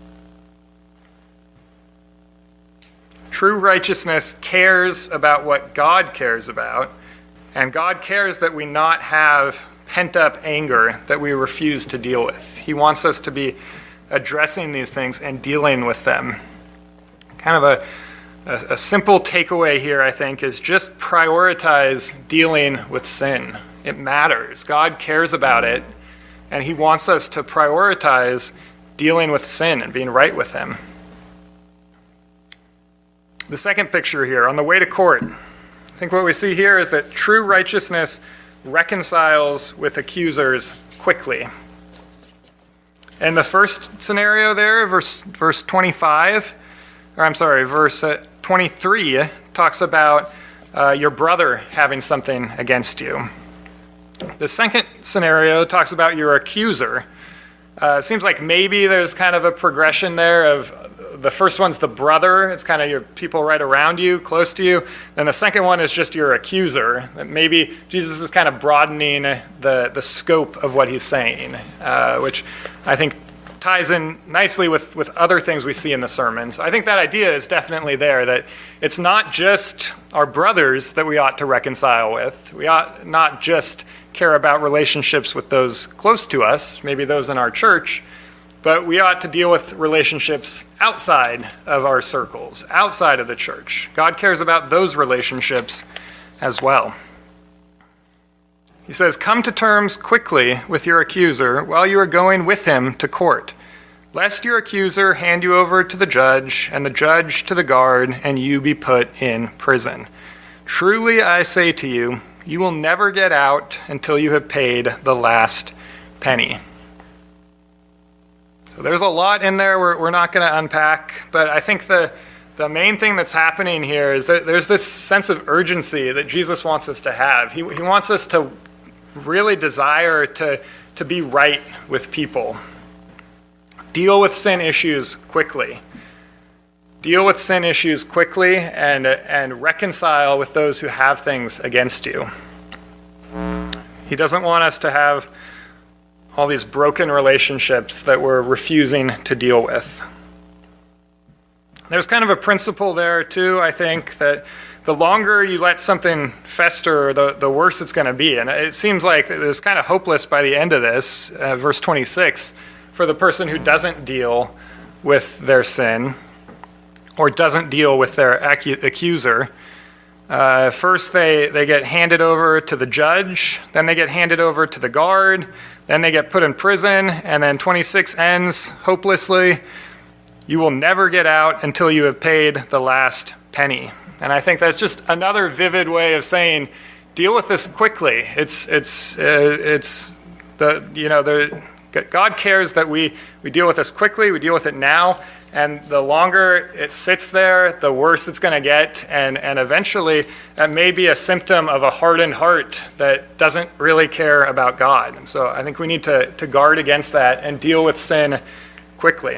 True righteousness cares about what God cares about, and God cares that we not have pent-up anger that we refuse to deal with. He wants us to be addressing these things and dealing with them. Kind of a, a, a simple takeaway here, I think, is just prioritize dealing with sin. It matters. God cares about it, and he wants us to prioritize dealing with sin and being right with him. The second picture here, on the way to court, I think what we see here is that true righteousness reconciles with accusers quickly. In the first scenario there, verse verse twenty-five, or I'm sorry, verse twenty-three talks about uh, your brother having something against you. The second scenario talks about your accuser. Uh, it seems like maybe there's kind of a progression there of the first one's the brother. It's kind of your people right around you, close to you. Then the second one is just your accuser. That maybe Jesus is kind of broadening the, the scope of what he's saying, uh, which I think ties in nicely with, with other things we see in the sermon. So I think that idea is definitely there, that it's not just our brothers that we ought to reconcile with. We ought not just care about relationships with those close to us, maybe those in our church, but we ought to deal with relationships outside of our circles, outside of the church. God cares about those relationships as well. He says, "Come to terms quickly with your accuser while you are going with him to court, lest your accuser hand you over to the judge, and the judge to the guard, and you be put in prison. Truly I say to you, you will never get out until you have paid the last penny." So there's a lot in there we're, we're not going to unpack, but I think the, the main thing that's happening here is that there's this sense of urgency that Jesus wants us to have. He, he wants us to really desire to, to be right with people. Deal with sin issues quickly. Deal with sin issues quickly and, and reconcile with those who have things against you. He doesn't want us to have all these broken relationships that we're refusing to deal with. There's kind of a principle there too, I think, that the longer you let something fester, the, the worse it's going to be. And it seems like it's kind of hopeless by the end of this, uh, verse twenty-six, for the person who doesn't deal with their sin or doesn't deal with their acu- accuser. Uh, first, they, they get handed over to the judge, then they get handed over to the guard, then they get put in prison, and then twenty-six ends hopelessly. You will never get out until you have paid the last penny. And I think that's just another vivid way of saying, deal with this quickly. It's it's uh, it's the you know the God cares that we we deal with this quickly. We deal with it now, and the longer it sits there, the worse it's going to get, and and eventually that may be a symptom of a hardened heart that doesn't really care about God. And so I think we need to to guard against that and deal with sin quickly.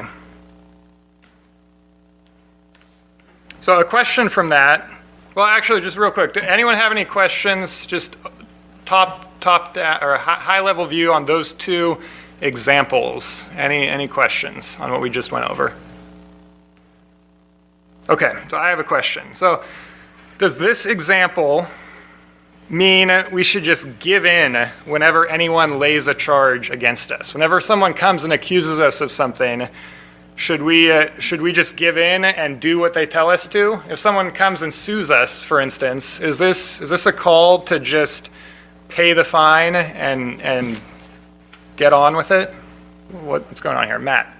So a question from that, well, actually, just real quick, do anyone have any questions, just top, top down, or high level view on those two examples? Any, any questions on what we just went over? Okay, so I have a question. So does this example mean we should just give in whenever anyone lays a charge against us? Whenever someone comes and accuses us of something, Should we uh, should we just give in and do what they tell us to? If someone comes and sues us, for instance, is this is this a call to just pay the fine and and get on with it? What, what's going on here, Matt?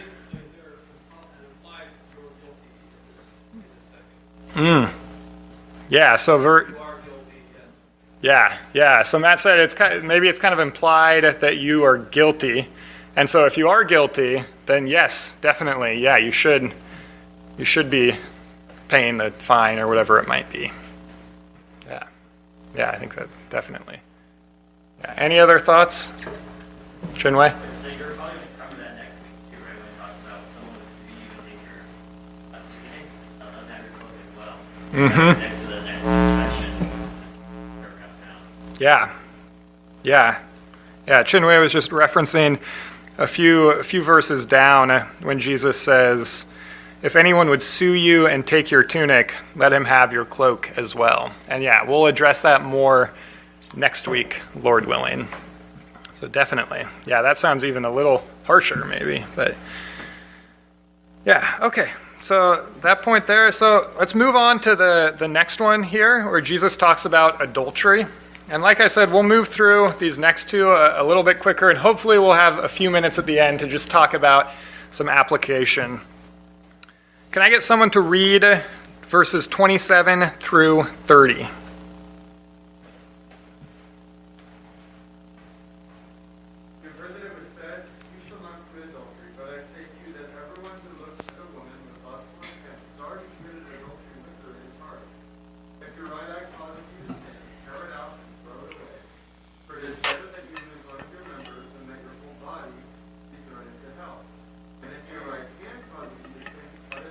Mm. Yeah. So ver- Yeah. Yeah. So Matt said it's kind of, maybe it's kind of implied that you are guilty. And so if you are guilty, then yes, definitely, yeah, you should you should be paying the fine or whatever it might be. Yeah. Yeah, I think that definitely. Yeah. Any other thoughts? Chinwei? So you're probably going to cover that next week too, right? When we talk about someone with you and take your uh, tunic, uh, that your cloak as well. Mm-hmm. Next to the next section. Yeah. Yeah. Yeah, Chinwei was just referencing a few a few verses down when Jesus says, if anyone would sue you and take your tunic, let him have your cloak as well. And yeah, we'll address that more next week, Lord willing. So definitely. Yeah, that sounds even a little harsher maybe, but yeah, okay. So that point there. So let's move on to the, the next one here where Jesus talks about adultery. And like I said, we'll move through these next two a, a little bit quicker, and hopefully we'll have a few minutes at the end to just talk about some application. Can I get someone to read verses twenty-seven through thirty? You've heard that it was said, "You shall not commit adultery," but I say to you that everyone who looks at a woman with lustful intent has already committed adultery with her in his heart. If your right eye causes you to sin, tear it out and throw it away. For it is better that you lose one of your members than that your whole body be thrown into hell. And if your right hand causes you to sin, cut it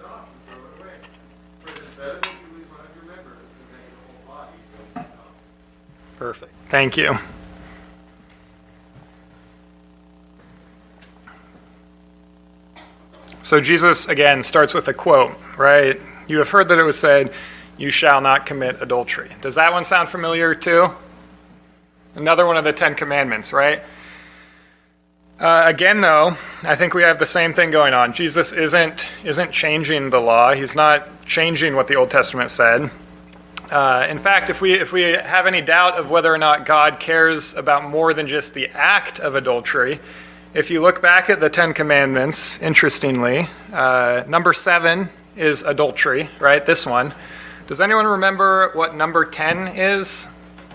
Perfect. Thank you. So Jesus, again, starts with a quote, right? You have heard that it was said, you shall not commit adultery. Does that one sound familiar too? Another one of the Ten Commandments, right? Uh, again, though, I think we have the same thing going on. Jesus isn't isn't changing the law. He's not changing what the Old Testament said. Uh, in fact, if we if we have any doubt of whether or not God cares about more than just the act of adultery, if you look back at the Ten Commandments, interestingly, uh, number seven is adultery, right? This one. Does anyone remember what number ten is?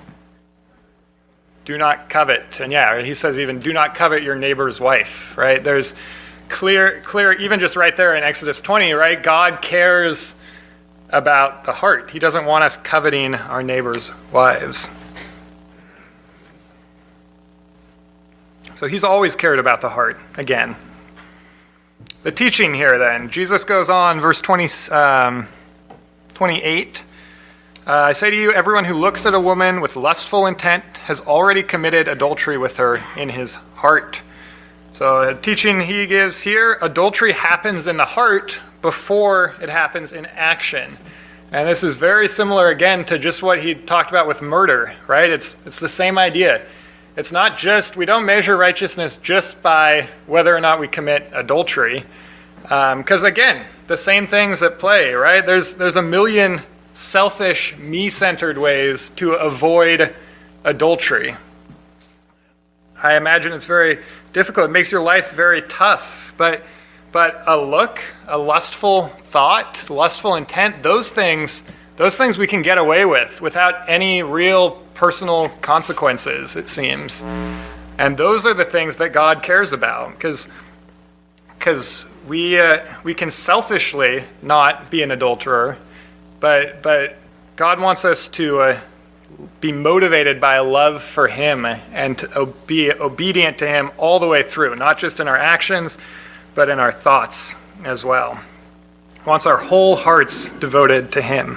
Do not covet. And yeah, he says even do not covet your neighbor's wife, right? There's clear, clear, even just right there in Exodus twenty, right? God cares about the heart. He doesn't want us coveting our neighbor's wives. So he's always cared about the heart, again. The teaching here then, Jesus goes on, verse twenty, um, twenty-eight. Uh, I say to you, everyone who looks at a woman with lustful intent has already committed adultery with her in his heart. So the teaching he gives here, adultery happens in the heart before it happens in action. And this is very similar, again, to just what he talked about with murder, right? It's, it's the same idea. It's not just, we don't measure righteousness just by whether or not we commit adultery. Because um, again, the same things at play, right? There's, there's a million selfish, me-centered ways to avoid adultery. I imagine it's very difficult. It makes your life very tough. But but a look, a lustful thought, lustful intent, those things, those things we can get away with without any real personal consequences, it seems. And those are the things that God cares about, because because we uh, we can selfishly not be an adulterer. But but God wants us to uh, be motivated by a love for him and to be obedient to him all the way through, not just in our actions, but in our thoughts as well. He wants our whole hearts devoted to him.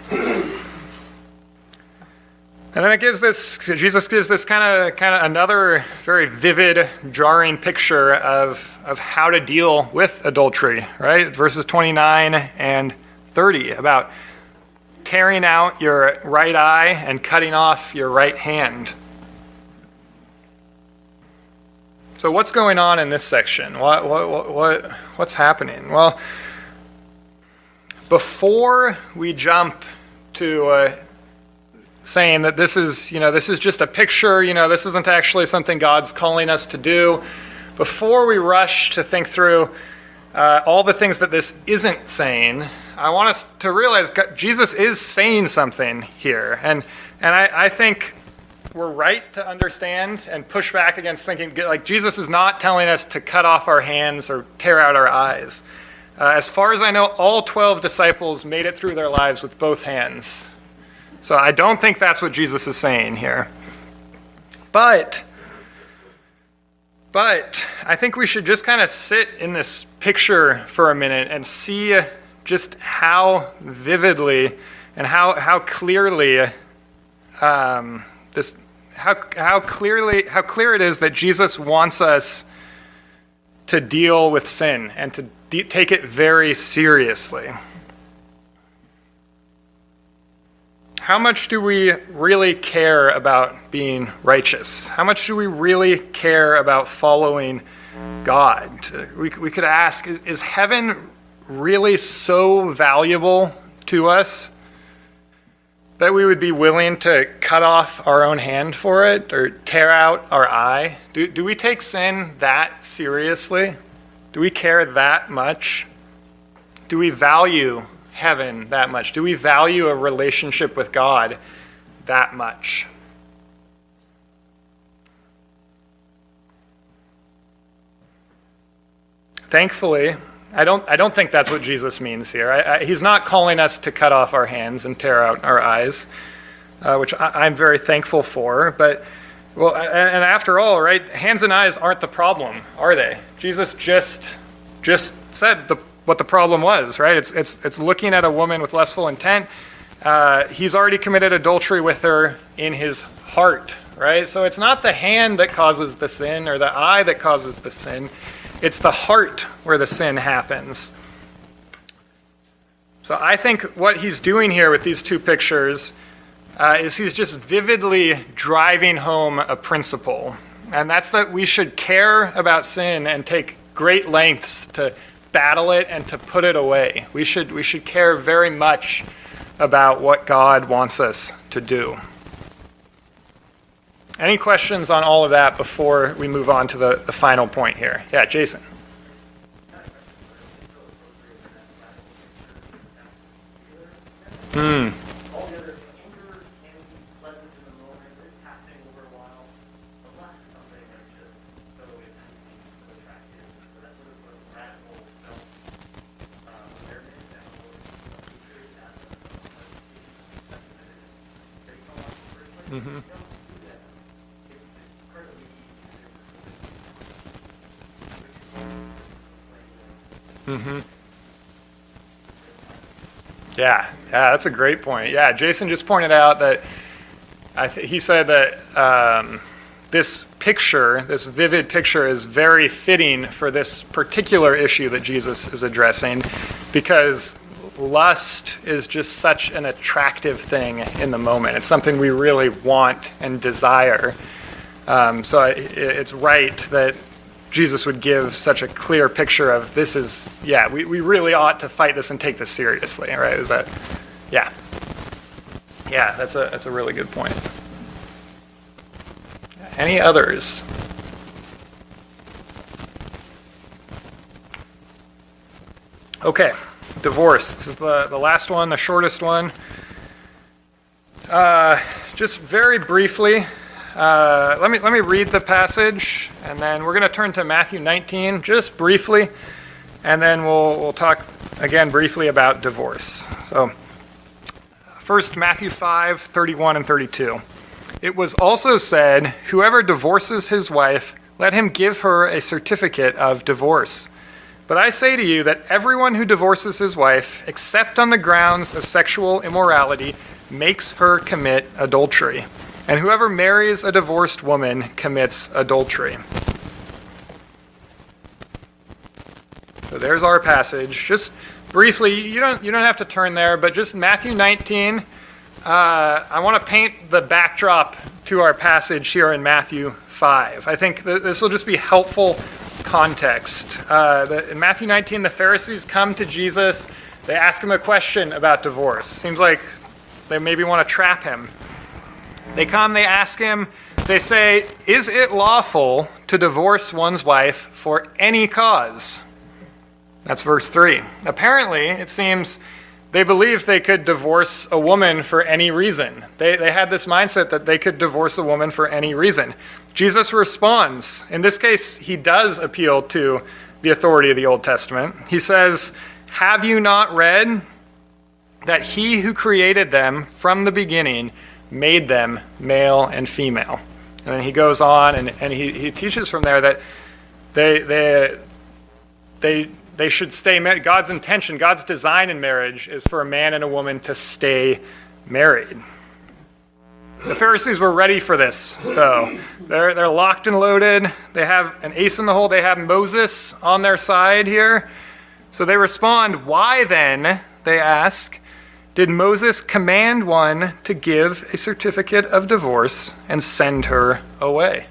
And then it gives this, Jesus gives this kind of kind of another very vivid, jarring picture of, of how to deal with adultery, right? Verses twenty-nine and thirty, about tearing out your right eye and cutting off your right hand. So what's going on in this section? What, what, what, what's happening? Well, before we jump to uh, saying that this is, you know, this is just a picture, you know, this isn't actually something God's calling us to do, before we rush to think through uh, all the things that this isn't saying, I want us to realize God, Jesus is saying something here. And and I, I think we're right to understand and push back against thinking, like, Jesus is not telling us to cut off our hands or tear out our eyes. Uh, as far as I know, all twelve disciples made it through their lives with both hands. So I don't think that's what Jesus is saying here. But, but I think we should just kind of sit in this picture for a minute and see just how vividly and how how clearly um, this how how clearly how clear it is that Jesus wants us to deal with sin and to de- take it very seriously. How much do we really care about being righteous? How much do we really care about following God? We we could ask, is heaven really so valuable to us that we would be willing to cut off our own hand for it or tear out our eye? Do, do we take sin that seriously? Do we care that much? Do we value heaven that much? Do we value a relationship with God that much? Thankfully, I don't I don't think that's what Jesus means here. I, I, he's not calling us to cut off our hands and tear out our eyes, uh, which I, I'm very thankful for. But, well, and, and after all, right, hands and eyes aren't the problem, are they? Jesus just just said the, what the problem was, right? It's it's it's looking at a woman with lustful intent uh, he's already committed adultery with her in his heart, right? So it's not the hand that causes the sin or the eye that causes the sin. It's the heart where the sin happens. So I think what he's doing here with these two pictures uh, is he's just vividly driving home a principle. And that's that we should care about sin and take great lengths to battle it and to put it away. We should, we should care very much about what God wants us to do. Any questions on all of that before we move on to the, the final point here? Yeah, Jason. Hmm. All the other anger can be pleasant in the moment, it's happening over a while, but lust is something that's just so enticing, so attractive. So that's sort of a radical self uh, awareness and a little hatred that uh, that is very common in the first place. Mm-hmm. You don't do that. It's, it's incredibly easy to do. Mm-hmm. Yeah, yeah, that's a great point. Yeah, Jason just pointed out that I th- he said that um, this picture, this vivid picture, is very fitting for this particular issue that Jesus is addressing, because lust is just such an attractive thing in the moment. It's something we really want and desire. Um, so I, it's right that Jesus would give such a clear picture of this is, yeah, we, we really ought to fight this and take this seriously, right? Is that, yeah. Yeah, that's a, that's a really good point. Any others? Okay, divorce. This is the, the last one, the shortest one. Uh, just very briefly, Uh, let me let me read the passage, and then we're going to turn to Matthew nineteen just briefly, and then we'll we'll talk again briefly about divorce. So, first, Matthew five, thirty-one and thirty-two. It was also said, "Whoever divorces his wife, let him give her a certificate of divorce. But I say to you that everyone who divorces his wife, except on the grounds of sexual immorality, makes her commit adultery. And whoever marries a divorced woman commits adultery." So there's our passage. Just briefly, you don't you don't have to turn there, but just Matthew nineteen. Uh, I want to paint the backdrop to our passage here in Matthew five. I think th- this will just be helpful context. Uh, the, in Matthew nineteen, the Pharisees come to Jesus. They ask him a question about divorce. Seems like they maybe want to trap him. They come, they ask him, they say, "Is it lawful to divorce one's wife for any cause?" That's verse three. Apparently, it seems they believed they could divorce a woman for any reason. They, they had this mindset that they could divorce a woman for any reason. Jesus responds. In this case, he does appeal to the authority of the Old Testament. He says, "Have you not read that he who created them from the beginning made them male and female?" And then he goes on and, and he, he teaches from there that they they they they should stay married. God's intention, God's design in marriage is for a man and a woman to stay married. The Pharisees were ready for this, though. They're they're locked and loaded. They have an ace in the hole. They have Moses on their side here. So they respond, "Why then," they ask, "did Moses command one to give a certificate of divorce and send her away?"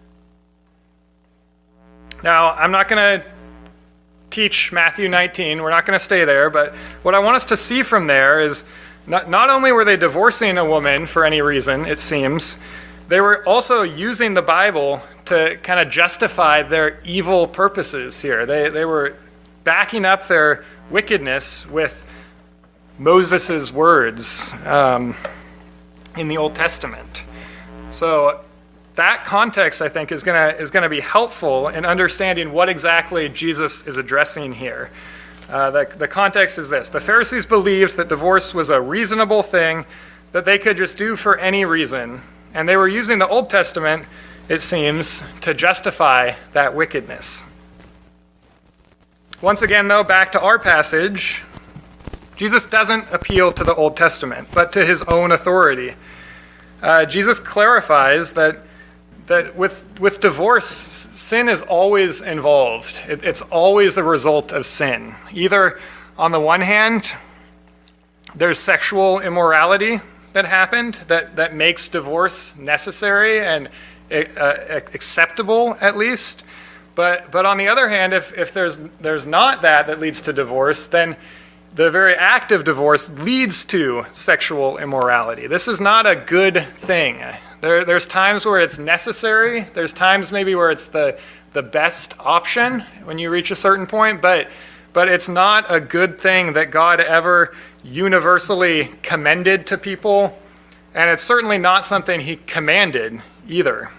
Now, I'm not going to teach Matthew nineteen. We're not going to stay there. But what I want us to see from there is not, not only were they divorcing a woman for any reason, it seems, they were also using the Bible to kind of justify their evil purposes here. They, they were backing up their wickedness with Moses' words um, in the Old Testament. So that context, I think, is gonna is gonna be helpful in understanding what exactly Jesus is addressing here. Uh, the, the context is this: the Pharisees believed that divorce was a reasonable thing that they could just do for any reason, and they were using the Old Testament, it seems, to justify that wickedness. Once again, though, back to our passage. Jesus doesn't appeal to the Old Testament, but to his own authority. Uh, Jesus clarifies that that with with divorce, sin is always involved. It, it's always a result of sin. Either on the one hand, there's sexual immorality that happened that, that makes divorce necessary and uh, acceptable at least. But but on the other hand, if, if there's there's not that that leads to divorce, then the very act of divorce leads to sexual immorality. This is not a good thing. There, there's times where it's necessary. There's times maybe where it's the, the best option when you reach a certain point, but, but it's not a good thing that God ever universally commended to people, and it's certainly not something he commanded either.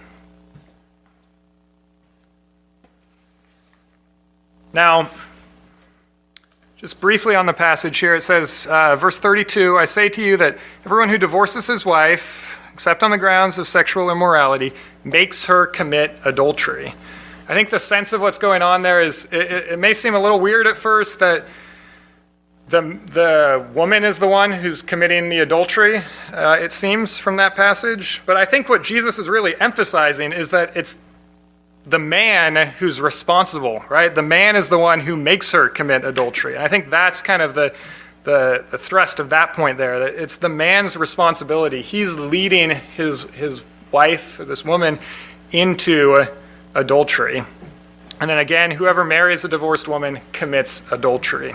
Now, just briefly on the passage here, it says, uh, verse thirty-two, I say to you that everyone who divorces his wife, except on the grounds of sexual immorality, makes her commit adultery. I think the sense of what's going on there is, it, it may seem a little weird at first that the, the woman is the one who's committing the adultery, uh, it seems from that passage. But I think what Jesus is really emphasizing is that it's the man who's responsible, right? The man is the one who makes her commit adultery. And I think that's kind of the, the, the thrust of that point there, that it's the man's responsibility. He's leading his, his wife, this woman, into adultery. And then again, whoever marries a divorced woman commits adultery.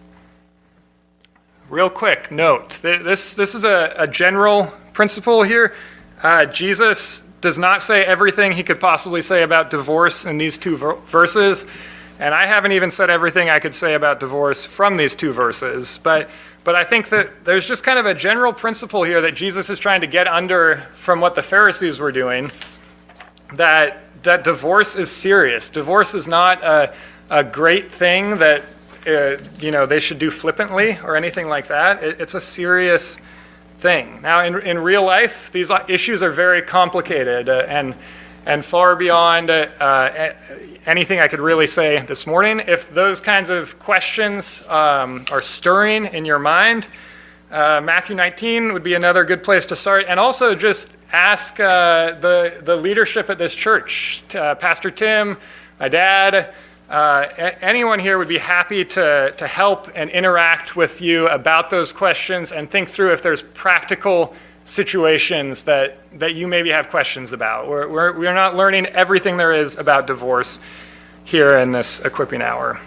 Real quick note, this, this is a, a general principle here. Uh, Jesus does not say everything he could possibly say about divorce in these two ver- verses, and I haven't even said everything I could say about divorce from these two verses, but but I think that there's just kind of a general principle here that Jesus is trying to get under from what the Pharisees were doing, that that divorce is serious. Divorce is not a, a great thing that uh, you know they should do flippantly or anything like that. It, it's a serious thing. Now, in in real life, these issues are very complicated uh, and and far beyond uh, uh, anything I could really say this morning. If those kinds of questions um, are stirring in your mind, uh, Matthew nineteen would be another good place to start. And also just ask uh, the the leadership at this church, uh, Pastor Tim, my dad. Uh, a- anyone here would be happy to, to help and interact with you about those questions and think through if there's practical situations that, that you maybe have questions about. We're, we're, we're not learning everything there is about divorce here in this equipping hour.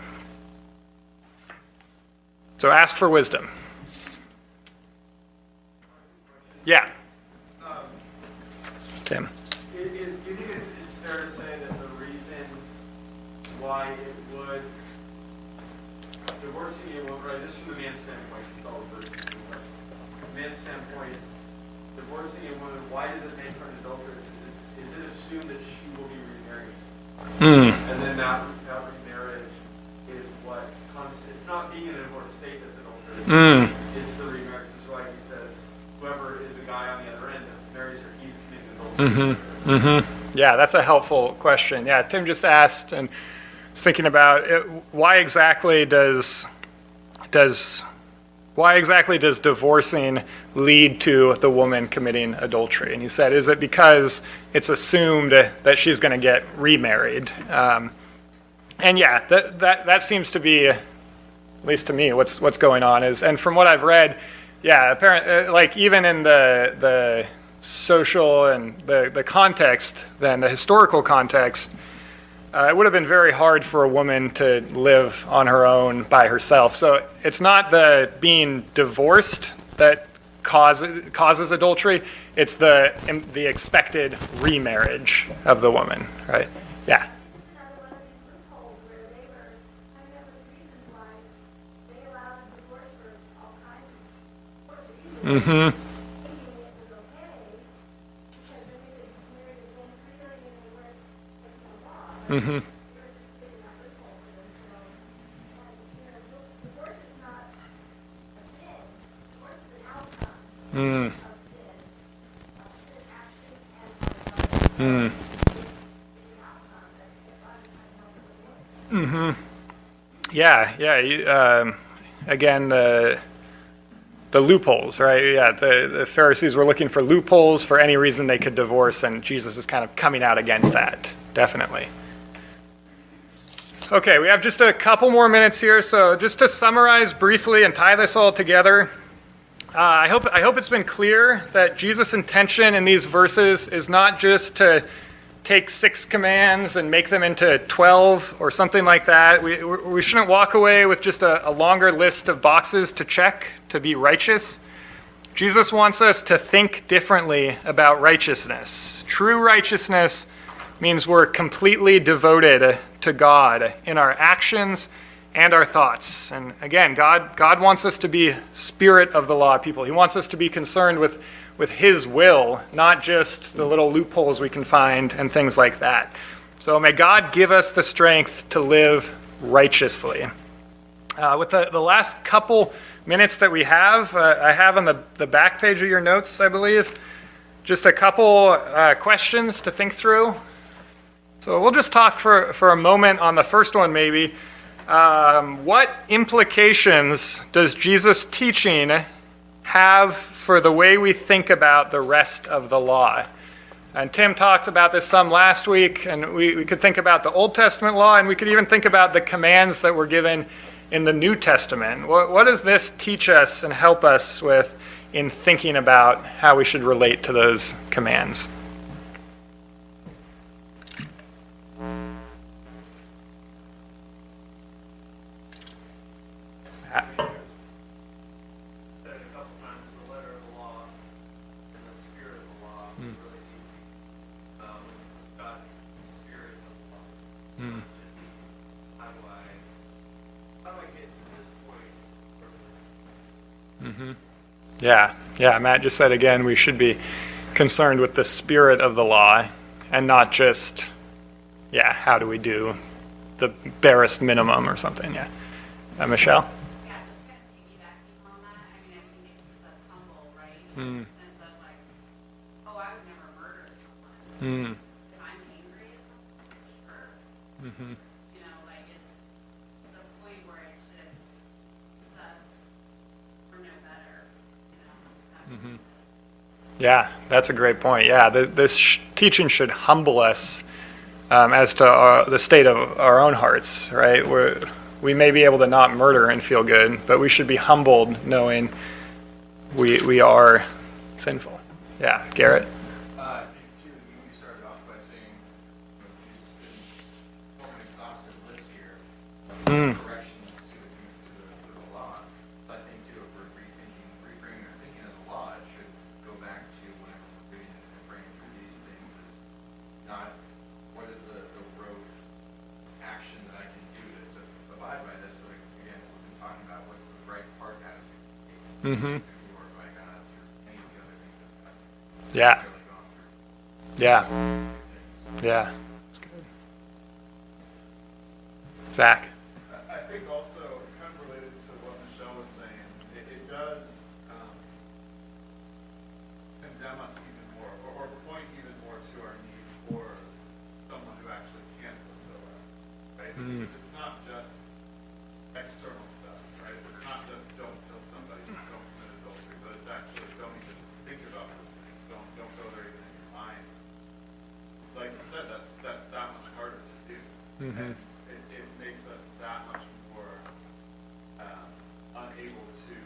So ask for wisdom. Yeah. Tim. Is, is, do you think it's, it's fair to say that the reason why it would, divorcing a woman, right, this is from the man's standpoint, it's all the verses. From the man's standpoint, divorcing a woman, why does it make her an adulteress? Is it, is it assumed that she will be remarried? Mm. And then that, that remarriage is what comes, it's not being in a divorced state that's adulterous. Mm. It's the remarriage. That's why he says, whoever is the guy on the other end that marries her, he's committing adultery. Mm-hmm. Mm-hmm. Yeah, that's a helpful question. Yeah, Tim just asked, and was thinking about it, why exactly does does why exactly does divorcing lead to the woman committing adultery? And he said, is it because it's assumed that she's going to get remarried? Um, and yeah, that, that that seems to be, at least to me, what's what's going on is, and from what I've read, yeah, apparently, like even in the the social and the the context, then the historical context. Uh, it would have been very hard for a woman to live on her own by herself. So it's not the being divorced that causes causes adultery. It's the the expected remarriage of the woman, right? Yeah. It's another one of these loopholes where they were coming up with reasons why they allowed divorce for all kinds of reasons. Mm-hmm. Thinking it was okay because then they could marry again freely and they weren't breaking the law. Mm-hmm. They were just getting that loophole for themselves. And, you know, di- divorce is not a sin. Divorce is an outcome Mm. of sin, of sin action and of Mm. it's an outcome that God is trying to help us avoid. Mm-hmm. Yeah, yeah. You, um, again, the the loopholes, right? Yeah, the, the Pharisees were looking for loopholes for any reason they could divorce, and Jesus is kind of coming out against that, definitely. Okay, we have just a couple more minutes here, so just to summarize briefly and tie this all together, uh, I hope I hope it's been clear that Jesus' intention in these verses is not just to take six commands and make them into twelve or something like that. We, we shouldn't walk away with just a, a longer list of boxes to check to be righteous. Jesus wants us to think differently about righteousness. True righteousness means we're completely devoted to God in our actions and our thoughts. And again, God, God wants us to be spirit of the law people. He wants us to be concerned with with his will, not just the little loopholes we can find and things like that. So may God give us the strength to live righteously. Uh, with the, the last couple minutes that we have, uh, I have on the, the back page of your notes, I believe, just a couple uh, questions to think through. So we'll just talk for, for a moment on the first one maybe. Um, what implications does Jesus' teaching have for the way we think about the rest of the law? And Tim talked about this some last week, and we, we could think about the Old Testament law, and we could even think about the commands that were given in the New Testament. What, what does this teach us and help us with in thinking about how we should relate to those commands? Yeah, yeah, Matt just said again, we should be concerned with the spirit of the law and not just, yeah, how do we do the barest minimum or something, yeah. Uh, Michelle? Yeah, just kind of piggybacking on that, I mean, I think it keeps us humble, right? Mm. In the sense of like, oh, I would never murder someone. Mm. If I'm angry at someone, sure. Mm-hmm. You know, like it's, it's a point where it just, it's us, we're no better, you know? Mm-hmm. Yeah, that's a great point. Yeah, th- this sh- teaching should humble us um, as to our, the state of our own hearts, right? We're, we may be able to not murder and feel good, but we should be humbled knowing we we are sinful. Yeah, Garrett? Uh, I think, too, you started off by saying, you know, Jesus didn't form an exhaustive list here of Mm. corrections to, to, the, to the law. So I think, too, if we're rethinking, reframing our thinking of the law, it should go back to whenever we're reading and praying through these things, is not what is the, the rote action that I can do to, to abide by this, but again, we've been talking about what's the right heart attitude to take. Mm-hmm. To glorify God through any of the other things that I've Yeah, really gone through. yeah, yeah. That's good. Zach? I I think also, kind of related to what Michelle was saying, it, it does um, condemn us even more, or, or point even more to our need for someone who actually can fulfill that, right? Mm. It's not just external stuff, right? It's not just don't kill somebody, don't commit adultery, but it's actually don't even think about those things, don't don't go there even in your mind. Like you said, that's that's that much harder to do. Mhm. And it, it makes us that much more um, unable to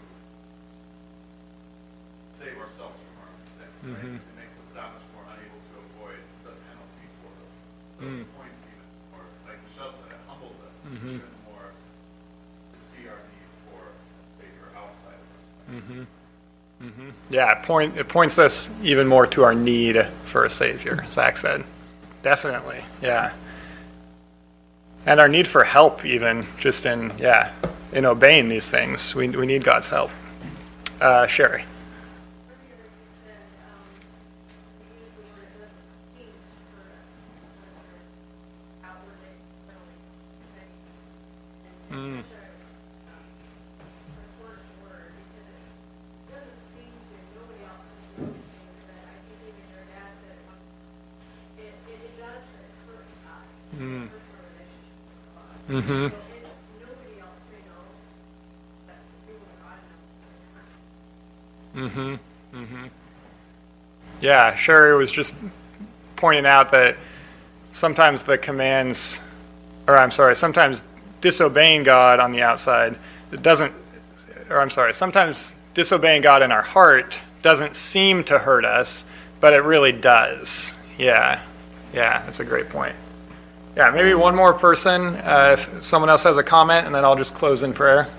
save ourselves from our mistakes, right? Mhm. It makes us that much more unable to avoid the penalty for those. So Mm. it points even more, like Michelle said, it humbles us Mhm. even more to see our need for a Savior outside of us. Mm-hmm. Mm-hmm. Yeah, it, point, it points us even more to our need for a Savior, Zach said. Definitely, yeah. And our need for help even, just in, yeah, in obeying these things. We, we need God's help. Uh, Sherry? Earlier you said, um, you used the word it doesn't seem to hurt us, whether it's outwardly, literally, safe. And Mm. it's such a, um, important word, because it's, it doesn't seem to, nobody else is noticing, but I think even your dad said it once, it, it, it does, but it hurts us. Mm. It hurts our relationship with God. Mm-hmm. So it, nobody else may know, but we will God knows, it hurts. Mm-hmm. Mm-hmm. Yeah, Sherry was just pointing out that sometimes the commands, or I'm sorry, sometimes disobeying God on the outside, it doesn't, or I'm sorry, sometimes disobeying God in our heart doesn't seem to hurt us, but it really does. Yeah, yeah, that's a great point. Yeah, maybe one more person, uh, if someone else has a comment, and then I'll just close in prayer.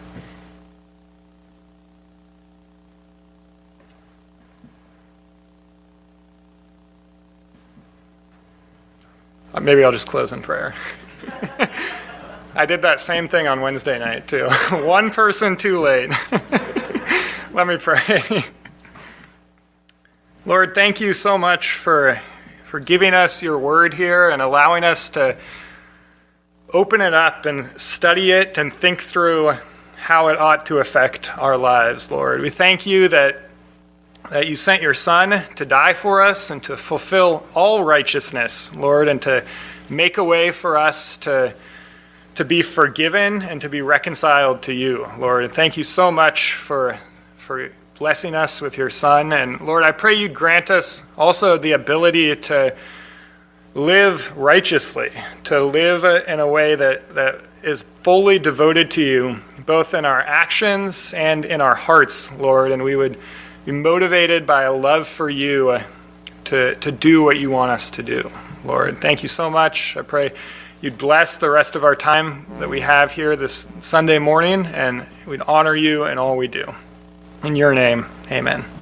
Uh, maybe I'll just close in prayer. I did that same thing on Wednesday night, too. One person too late. Let me pray. Lord, thank you so much for, for giving us your word here and allowing us to open it up and study it and think through how it ought to affect our lives, Lord. We thank you that, that you sent your Son to die for us and to fulfill all righteousness, Lord, and to make a way for us to to be forgiven and to be reconciled to you, Lord. And thank you so much for, for blessing us with your Son. And Lord, I pray you'd grant us also the ability to live righteously, to live in a way that, that is fully devoted to you, both in our actions and in our hearts, Lord. And we would be motivated by a love for you to, to do what you want us to do, Lord. Thank you so much. I pray you'd bless the rest of our time that we have here this Sunday morning, and we'd honor you in all we do. In your name, amen.